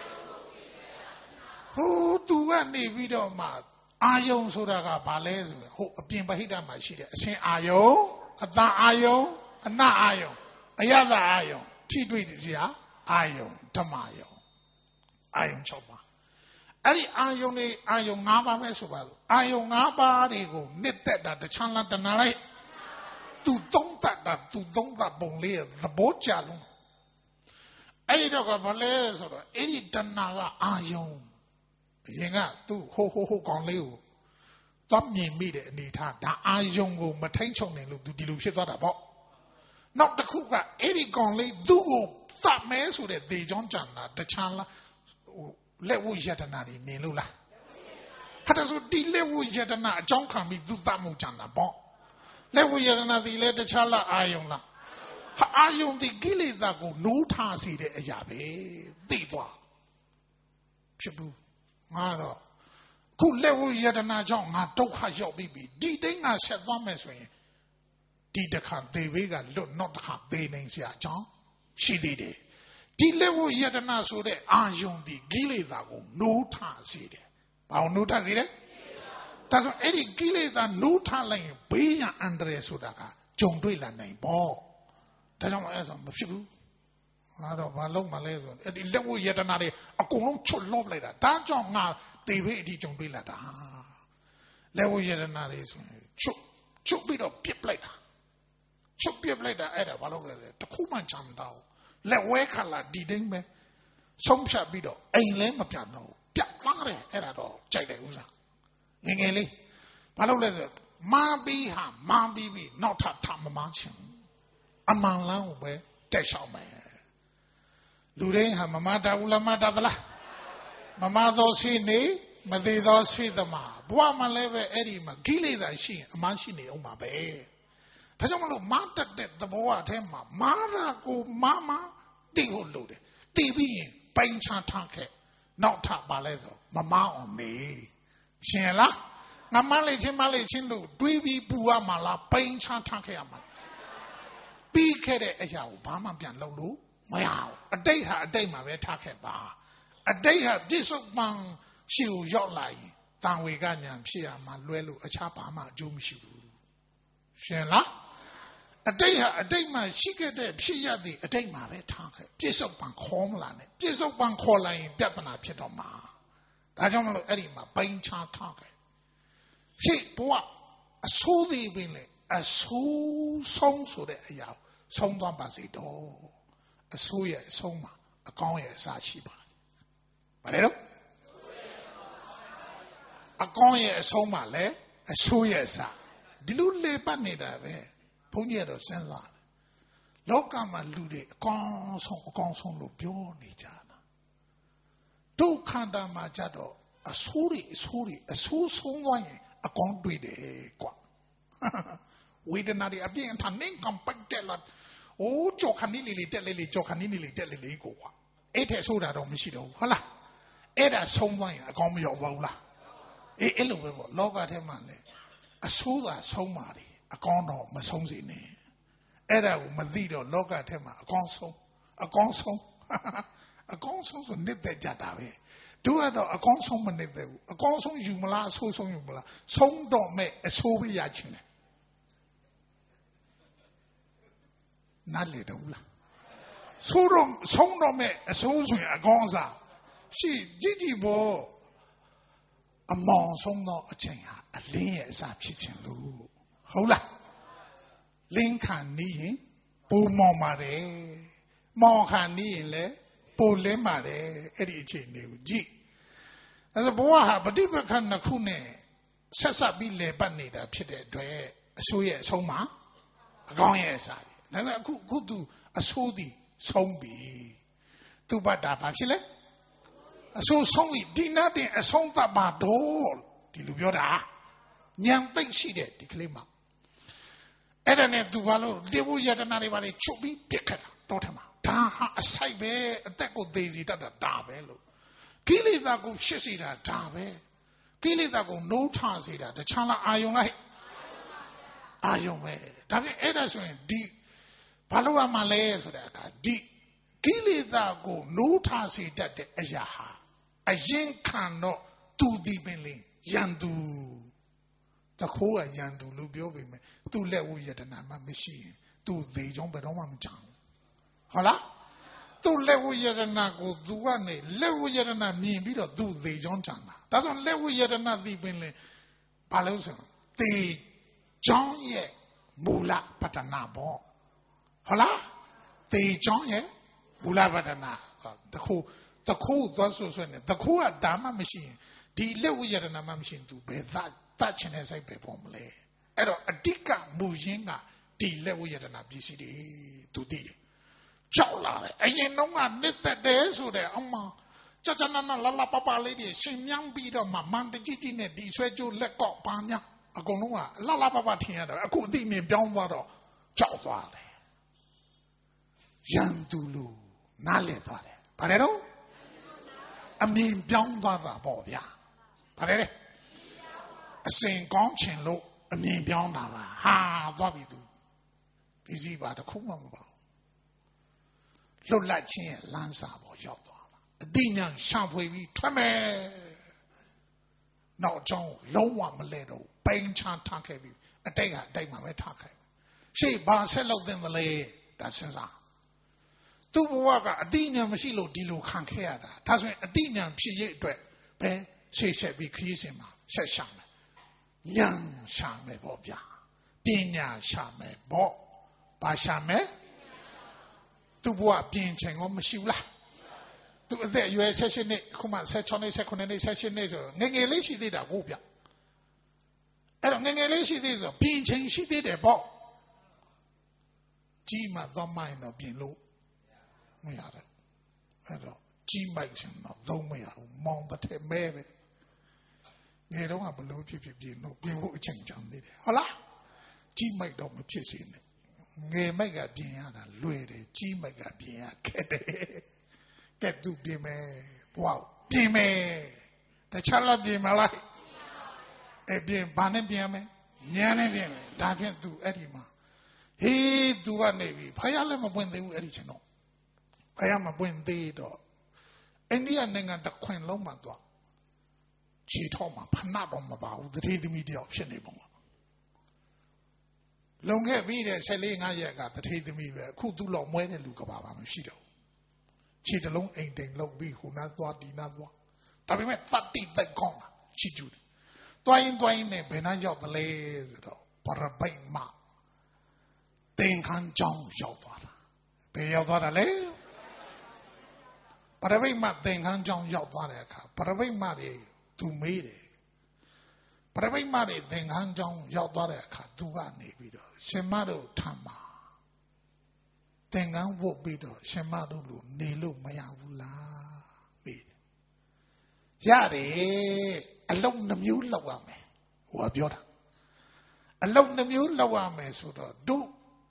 ဟိုသူကနေပြီးတော့မှအာယုံဆိုတာကဘာလဲဆိုဟိုအပြင်ပဟိတမှာရှိတယ်အရှင်အာယုံအတန်အာယုံအနတ်အာယုံအယတအာယုံထိတွေ့စရာအာယုံဓမ္မယုံအာယုံ၆ပါးအဲ့ဒီအာယုံတွေအာယုံ၅ပါးပဲဆိုပါလို့အာယုံ၅ပါးတွေကိုနှစ်သက်တာတခြားလားတဏှာလိုက်သူသုံးတတ်တာသူသုံးတတ်ပုံလေးသဘောကျလုံးအဲ့ဒီတော့ကဘာလဲဆိုတော့အဲ့ဒီတဏှာကအာယုံအရင်ကသူ့ဟိုဟိုဟိုကောင်လေးကိုသွားမြင်မိတဲ့အနေထားဒါအာယုံကိုမထိန်ချုံနိုင်လို့သူဒီလိုဖြစ်သွားတာပေါ့နောက်တစ်ခုကအဲ့ဒီကောင်လေးသူ့ကိုသတ်မဲဆိုတဲ့ဒေကြောင်းကြံတာတခြားလားဟိုလက်ဝတ်ယတနာတွေမြင်လို့လားဟာဒါဆိုဒီလက်ဝတ်ယတနာအကြောင်းခံပြီးသူသတ်မှုကြံတာပေါ့လက်ဝတ်ယတနာဒီလဲတခြားလားအာယုံလားဟာအာယုံဒီကိလေသာကိုနိုးထားစေတဲ့အရာပဲသိသွားဖြစ်ဘူးငါတော့ခုလက်ဝယတနာကြောင့်ငါဒုက္ခရောက်ပြီးပြီဒီတိုင်းငါဆက်သွားမယ်ဆိုရင်ဒီတစ်ခါသေဘေးကလွတ်နောက်တစ်ခါသေနိုင်စရာအကြောင်းရှိသေးတယ်ဒီလက်ဝယတနာဆိုတဲ့အာယုံဒီကိလေသာကိုနိုးထစေတယ်ဘာလို့နိုးထစေလဲဒါဆိုအဲ့ဒီကိလေသာနိုးထလိုက်ရင်ဘေးရန်အန္တရာယ်ဆိုတာကကြုံတွေ့လာနိုင်ပေါ့ဒါကြောင့်အဲ့ဆိုမဖြစ်ဘူးငါတော့ဘာလို့မလဲဆိုအဲ့ဒီလက်ဝယတနာတွေအကုန်လုံးချွတ်လော့လိုက်တာဒါကြောင့်ငါသေဘေးအထိကြုံတွေ့လာတာလက်ဝယတနာတွေဆိုရင်ချွတ်ချွတ်ပြီးတော့ပြစ်ပလိုက်တာချွတ်ပြစ်ပလိုက်တာအဲ့ဒါဘာလို့လဲတခုမှချမ်းတော့လက်ဝဲခါလာဒီတိုင်းပဲဆုံးဖြတ်ပြီးတော့အိမ်လည်းမပြတ်တော့ပြတ်သွားတယ်အဲ့ဒါတော့ကြိုက်တယ်ဥစ္စာငငယ်လေးဘာလို့လဲဆိုမာပြီးဟာမာပြီးပြီးနောက်ထပ်ထမမချင်အမှန်လန်းကိုပဲတက်လျှောက်မယ်လူတွေဟာမမတာဘူးလားမတာသလားမမသောရှိနေမသေးသောရှိသမားဘဝမှာလည်းပဲအဲ့ဒီမှာကိလေသာရှိရင်အမှန်ရှိနေအောင်ပါပဲဒါကြောင့်မလို့မာတက်တဲ့သဘောအထဲမှာမာရာကိုမာမတိဖို့လို့တယ်တိပြီးရင်ပိုင်ချထားခဲ့နောက်ထပ်ပါလဲဆိုမမအောင်မေရှင်လားငါမလေးချင်းမလေးချင်းတို့တွေးပြီးပူရမှာလားပိုင်ချထားခဲ့ရမှာပြီးခဲ့တဲ့အရာကိုဘာမှပြန်လုပ်လို့မရဘူးအတိတ်ဟာအတိတ်မှာပဲထားခဲ့ပါအတိတ်ဟာပြစ္ဆုတ်ပံရှိကိုရောက်လာရင်တန်ဝေကညာဖြစ်ရမှာလွဲလို့အခြားဘာမှအကျိုးမရှိဘူးရှင်လားအတိတ်ဟာအတိတ်မှာရှိခဲ့တဲ့ဖြစ်ရတဲ့အတိတ်မှာပဲထားခဲ့ပြစ္ဆုတ်ပံခေါ်မလာနဲ့ပြစ္ဆုတ်ပံခေါ်လာရင်ပြဿနာဖြစ်တော့မှာဒါကြောင့်မလို့အဲ့ဒီမှာပိုင်ချထားခဲ့ရှိဘဝအဆိုးသေးပင်လေအဆိုးဆုံးဆိုတဲ့အရာဆုံးသွားပါစေတော့အဆိုးရဲ့အဆုံးမှာအကောင်းရဲ့အစရှိပါတယ်ဗါလဲတော့အကောင်းရဲ့အဆုံးမှာလည်းအဆိုးရဲ့အစဒီလိုလေပတ်နေတာပဲဘုန်းကြီးကတော့စဉ်းစားတယ်လောကမှာလူတွေအကောင်းဆုံးအကောင်းဆုံးလို့ပြောနေကြတာဒုက္ခတာမှာကြတော့အဆိုးတွေအဆိုးတွေအဆိုးဆုံးသွားရင်အကောင်းတွေ့တယ်ကွာဝေဒနာတွေအပြင်းအထန်နဲ့ကံပိုက်တယ်လားအိုးကြောက်ခဏလေးလေးတက်လေးလေးကြောက်ခဏလေးလေးတက်လေးလေးကိုကွာအဲ့ထက်ဆိုတာတော့မရှိတော့ဘူးဟုတ်လားအဲ့ဒါဆုံးသွားရင်အကောင်းမရောက်ပါဘူးလားအေးအဲ့လိုပဲပေါ့လောကထဲမှာလည်းအဆိုးသာဆုံးပါလေအကောင်းတော့မဆုံးစေနဲ့အဲ့ဒါကိုမသိတော့လောကထဲမှာအကောင်းဆုံးအကောင်းဆုံးအကောင်းဆုံးဆိုနေတဲ့ကြတာပဲတို့ကတော့အကောင်းဆုံးမနေတဲ့ဘူးအကောင်းဆုံးယူမလားအဆိုးဆုံးယူမလားဆုံးတော့မဲ့အဆိုးပဲရချင်တယ်နားလေတော့လားဆိုတော့ဆုံးတော့မဲ့အဆိုးဆိုရင်အကောင်းစားရှိကြည့်ကြည့်ဖို့အမောင်ဆုံးသောအချိန်ဟာအလင်းရဲ့အစာဖြစ်ခြင်းလို့ဟုတ်လားလင်းခံနေရင်ပုံမောင်ပါတယ်မောင်ခံနေရင်လည်းပုံလင်းပါတယ်အဲ့ဒီအချိန်လေးကိုကြည့်အဲ့ဒါဘဝဟာပฏิပက္ခနှစ်ခုနဲ့ဆက်ဆက်ပြီးလည်ပတ်နေတာဖြစ်တဲ့အတွက်အဆိုးရဲ့အဆုံးမှာအကောင်းရဲ့အစာဒါပေမဲ့အခုအခုသူအဆိုးသည်ဆုံးပြီသူ့ဘတ်တာဘာဖြစ်လဲအဆိုးဆုံးပြီဒီနာတင်အဆုံးသတ်ပါတော့ဒီလိုပြောတာညံပိတ်ရှိတဲ့ဒီကလေးမှာအဲ့ဒါနဲ့သူဘာလို့တေဝယတနာတွေပါလေချုပ်ပြီးပြစ်ခတ်တာတော့ထမှာဒါဟာအဆိုင်ပဲအသက်ကိုသေစီတတ်တာဒါပဲလို့ကိလေသာကိုရှစ်စီတာဒါပဲကိလေသာကိုနိုးထစေတာတခြားလားအာယုံလိုက်အာယုံပဲဒါဖြင့်အဲ့ဒါဆိုရင်ဒီဘာလို့ရမှာလဲဆိုတဲ့အခါဒီကိလေသာကိုနိုးထစေတတ်တဲ့အရာဟာအရင်ခံတော့သူဒီပင်လင်ရန်သူတခိုးကရန်သူလို့ပြောပေမဲ့သူ့လက်ဝယတနာမှမရှိရင်သူ့သေးချောင်းဘယ်တော့မှမချမ်းဟုတ်လားသူ့လက်ဝယတနာကိုသူကနေလက်ဝယတနာမြင်ပြီးတော့သူ့သေးချောင်းချမ်းတာဒါဆိုလက်ဝယတနာဒီပင်လင်ဘာလို့ဆိုသေချောင်းရဲ့မူလပတ္တနာပေါ့ဟုတ်လားသေချောင်းရဲ့မူလပတ္တနာတခိုးတခိုးသွားဆွဆွနဲ့တခိုးကဒါမှမရှိရင်ဒီလက်ဝယတနာမှမရှိရင်သူဘယ်သားတတ်ချင်တဲ့စိတ်ပဲပေါ်မလဲအဲ့တော့အတိကမူရင်းကဒီလက်ဝယတနာပစ္စည်းတွေသူတည်တယ်ကြောက်လာတယ်အရင်တော့ကနှစ်သက်တယ်ဆိုတဲ့အမကြကြနနလလပပလေးတွေရှင်မြန်းပြီးတော့မှမန်တကြီးကြီးနဲ့ဒီဆွဲကြိုးလက်ကောက်ပါညာအကုန်လုံးကလလပပထင်ရတယ်အခုအသိမြင်ပြောင်းသွားတော့ကြောက်သွားတယ်ရန်သူလို့နားလည်သွားတယ်ဗါတယ်တော့အမြင်ပြောင်းသွားတာပေါ့ဗျာဗါတယ်လေအစဉ်ကောင်းချင်လို့အမြင်ပြောင်းတာပါဟာသွားပြီသူဒီစီပါတခုမှမပေါ့လွတ်လပ်ခြင်းရဲ့လမ်းစာပေါ်ရောက်သွားတာအတိညာရှာဖွေပြီးထွက်မယ်နောက်အကြောင်းလုံးဝမလဲတော့ပိန်ချထားခဲ့ပြီးအတိတ်ကအတိတ်မှာပဲထားခဲ့ရှေ့ဘာဆက်လုပ်သင့်သလဲဒါစဉ်းစားသူ့ဘဝကအတိညာမရှိလို့ဒီလိုခံခဲ့ရတာဒါဆိုရင်အတိညာဖြစ်ရဲ့အတွက်ပဲရှေ့ဆက်ပြီးခရီးစဉ်မှာဆက်ရှာမယ်ဉာဏ်ရှာမယ်ပေါ့ဗျာပညာရှာမယ်ပေါ့ဘာရှာမယ်သူ့ဘဝပြင်ချိန်ရောမရှိဘူးလားသူအသက်အရွယ်ဆက်ရှင်နှစ်ခုမှဆက်ချောနှစ်ဆက်ခုနှစ်နှစ်ဆက်ရှင်နှစ်ဆိုငငယ်လေးရှိသေးတာကိုဗျအဲ့တော့ငငယ်လေးရှိသေးဆိုပြင်ချိန်ရှိသေးတယ်ပေါ့ကြီးမှသွားမိုင်းတော့ပြင်လို့မရတယ်အဲ့တော့ကြီးမိုက်ရှင်တော့သုံးမရဘူးမောင်းတစ်ထက်မဲပဲငယ်တော့ကဘလို့ဖြစ်ဖြစ်ပြင်လို့ပြင်ဖို့အချိန်ကြံသေးတယ်ဟုတ်လားကြီးမိုက်တော့မဖြစ်စေနဲ့ငယ်မိုက်ကပြင်ရတာလွယ်တယ်ကြီးမိုက်ကပြင်ရခက်တယ်ကဲသူပြင်မယ်ဘွားပြင်မယ်တခြားလားပြင်မလားအဲ့ပြင်ဘာနဲ့ပြင်မယ်ဉာဏ်နဲ့ပြင်မယ်ဒါဖြင့်သူအဲ့ဒီမှာဟေးသူကနေပြီဖယားလည်းမပွင့်သေးဘူးအဲ့ဒီချင်းတော့ဖယားမပွင့်သေးတော့အိန္ဒိယနိုင်ငံတစ်ခွင်လုံးမှာသွားခြေထောက်မှာဖဏတော့မပါဘူးတတိသမီးတယောက်ဖြစ်နေပုံလုံခဲ့ပြီးတဲ့၁၄ ၅ရက်ကတတိသမီးပဲအခုသူ့လောက်မွဲတဲ့လူကပါပါမရှိတော့ခြေတလုံးအိမ်တိမ်လောက်ပြီးဟိုနာသွားဒီနာသွားဒါပေမဲ့သတ္တိသက်ကောင်းတာချီကျူးတယ်တွိုင်းတွိုင်းနဲ့ဘယ်နှရောက်သလဲဆိုတော့ပရပိတ်မသင်္ခန်းကြောင်းရောက်သွားတာဘယ်ရောက်သွားတာလဲပရပိတ်မသင်္ခန်းကြောင်းရောက်သွားတဲ့အခါပရပိတ်မတွေသူမေးတယ်ပရပိတ်မတွေသင်္ခန်းကြောင်းရောက်သွားတဲ့အခါသူကနေပြီးတော့ရှင်မတို့ထမ်းပါသင်္ကန်းဝတ်ပြီးတော့ရှင်မတို့လိုနေလို့မရဘူးလားမေးတယ်ရတယ်အလုံးနှမျိုးလောက်ရမယ်ဟိုကပြောတာအလုံးနှမျိုးလောက်ရမယ်ဆိုတော့တို့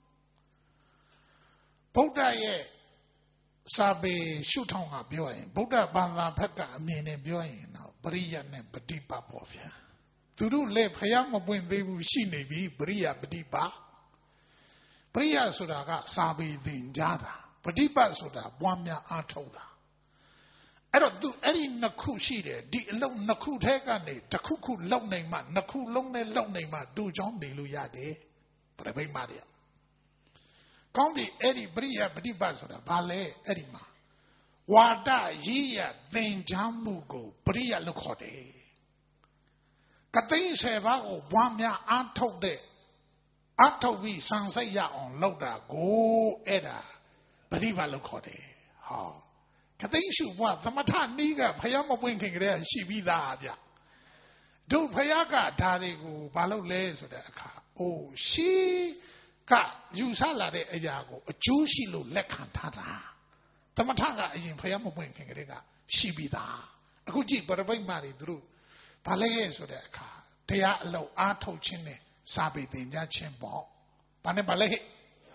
ဗုဒ္ဓရဲ့စာပေရှုထောင့်ကပြောရင်ဗုဒ္ဓဘာသာဘက်ကအမြင်နဲ့ပြောရင်တော့ပရိယတ်နဲ့ပฏิပတ်ပေါ့ဗျာသူတို့လည်းဖျားမပွင့်သေးဘူးရှိနေပြီပရိယတ်ပฏิပတ်ပရိယတ်ဆိုတာကစာပေသင်ကြားတာပฏิပတ်ဆိုတာပွားများအားထုတ်တာအဲ့တော့သူအဲ့ဒီနှစ်ခုရှိတယ်ဒီအလုံးနှစ်ခုထဲကနေတစ်ခုခုလုံနိုင်မှနှစ်ခုလုံးနဲ့လုံနိုင်မှတူချောင်းနေလို့ရတယ်ပြိဋိမတွေကောင်းပြီအဲ့ဒီပရိယပฏิပတ်ဆိုတာဘာလဲအဲ့ဒီမှာဝါဒရေးရသင်ကြားမှုကိုပရိယလို့ခေါ်တယ်ကတိဆယ်ပါးကိုဘွားများအားထုတ်တဲ့အထုတ်ပြီးစံစိတ်ရအောင်လုပ်တာကိုအဲ့ဒါပฏิပတ်လို့ခေါ်တယ်ဟောကတိရှုဘွားသမထနီးကဖယားမပွင့်ခင်ကတည်းကရှိပြီးသားဗျတို့ဖယားကဒါတွေကိုဘာလုပ်လဲဆိုတဲ့အခါအိုးရှိကယူဆလာတဲ့အရာကိုအကျိုးရှိလို့လက်ခံထားတာသမထကအရင်ဖယားမပွင့်ခင်ကတည်းကရှိပြီးသားအခုကြည့်ပရပိတ်မာတွေသူတို့ဘာလဲဆိုတဲ့အခါတရားအလုပ်အားထုတ်ခြင်းနဲ့စာပေသင်ကြားခြင်းပေါ့ဘာနဲ့ဘာလဲဟဲ့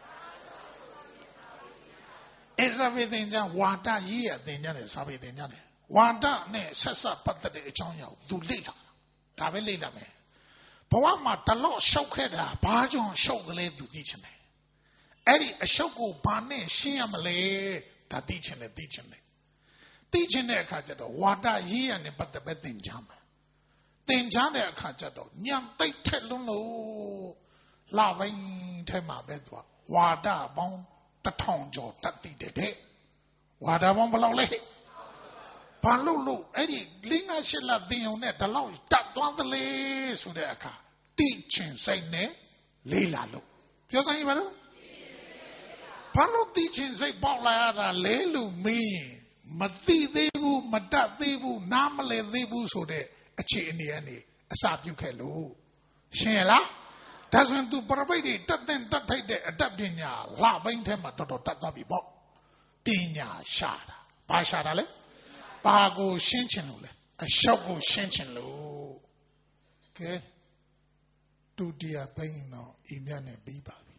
အဲစာပေသင်ကြားဝါဒရေးရသင်ကြားတယ်စာပေသင်ကြားတယ်ဝါဒနဲ့ဆက်ဆက်ပတ်သက်တဲ့အကြောင်းအရာကိုသူလေ့လာဒါပဲလေ့လာမယ်ဘဝမှာတလော့ရှောက်ခဲ့တာဘာကြောင့်ရှောက်ကလေးသူသိချင်တယ်အဲ့ဒီအရှောက်ကိုဘာနဲ့ရှင်းရမလဲဒါသိချင်တယ်သိချင်တယ်သိချင်တဲ့အခါကျတော့ဝါဒရေးရနဲ့ပတ်သက်ပဲသင်ကြားမယ်သင်ကြားတဲ့အခါကျတော့ညံတိတ်ထက်လွန်းလို့လာပိုင်းထဲမှာပဲသူကဝါဒပေါင်းတစ်ထောင်ကျော်တတ်တည်တဲ့ဝါဒပေါင်းဘယ်လောက်လဲဘာလို့လို့အဲ့ဒီလေးငါရှစ်လသင်ုံနဲ့ဒီလောက်တတ်သွားသလဲဆိုတဲ့အခါတိချင်စိတ်နဲ့လေးလာလို့ပြောစမ်းရပါလို့ဘာလို့တိချင်စိတ်ပေါက်လာရတာလဲလို့မေးရင်မသိသေးဘူးမတတ်သေးဘူးနားမလည်သေးဘူးဆိုတဲ့အခြေအနေကနေအစာပြုခဲ့လို့ရှင်ရလားဒါဆိုရင်သူပရပိတ်တွေတတ်တဲ့တတ်ထိုက်တဲ့အတတ်ပညာလှဘိန်းထဲမှာတော်တော်တတ်သွားပြီပေါ့ပညာရှာတာဘာရှာတာလဲဘာကိုရှင်းချင်လို့လဲအရှောက်ကိုရှင်းချင်လို့ကဲဒုတိယဘိန်းတော့အိမ်မြတ်နဲ့ပြီးပါပြီ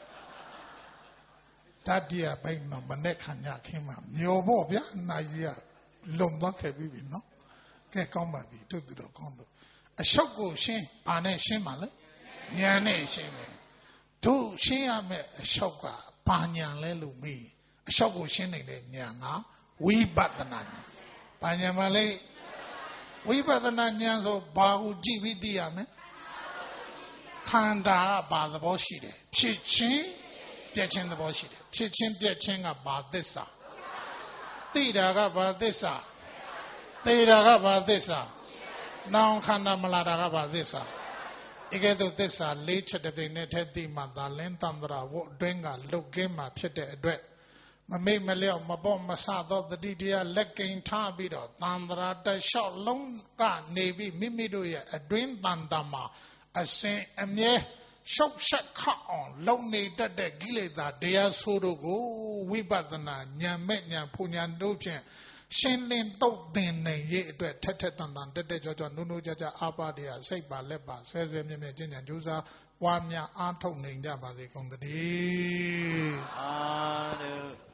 တတိယဘိန်းတော့မနဲ့ခံရခင်းမှာမျောဖို့ဗျာနိုင်ရလုံသွားခဲ့ပြီနော်ကဲကောင်းပါပြီတို့သူတော့ကောင်းလို့အရှောက်ကိုရှင်းဘာနဲ့ရှင်းပါလဲဉာဏ်နဲ့ရှင်းမယ်တို့ရှင်းရမယ်အရှောက်ကဘာဉာဏ်လဲလို့မေးအရှောက်ကိုရှင်းနေတဲ့ဉာဏ်ကဝိပဿနာဉာဏ်ဘာဉာဏ်မလဲဝိပဿနာဉာဏ်ဆိုဘာကိုကြည့်ပြီးသိရမလဲခန္ဓာကဘာသဘောရှိတယ်ဖြစ်ချင်းပြည့်ချင်းသဘောရှိတယ်ဖြစ်ချင်းပြည့်ချင်းကဘာသစ္စာသိတာကဘာသစ္စာသိတာကဘာသစ္စာနောင်ခန္ဓာမလာတာကဘာသစ္စာဧကဲ့သို့သစ္စာလေးချက်တည်းနဲ့ထက်သိမှသာလင်းတန္တရာဝတ်အတွင်းကလုတ်ကင်းမှဖြစ်တဲ့အတွက်မမေ့မလျော့မပေါ့မဆသောတတိတရားလက်ကိန်ထားပြီးတော့တန်ត្រာတက်လျှောက်လုံးကနေပြီးမိမိတို့ရဲ့အတွင်းတန်တမှာအစဉ်အမြဲရှုပ်ရှက်ခအောင်လုံနေတတ်တဲ့ကိလေသာတရားဆိုးတို့ကိုဝိပဿနာဉာဏ်မဲ့ဉာဏ်ဖူဉာဏ်တို့ဖြင့်ရှင်းလင်းတုတ်သင်နိုင်ရေးအတွက်ထက်ထက်တန်တန်တက်တက်ကြွကြွနုံနုံကြကြအားပါတရားစိတ်ပါလက်ပါဆဲဆဲမြဲမြဲကျင့်ကြံကြိုးစားပွားများအားထုတ်နိုင်ကြပါစေကုန်သတည်း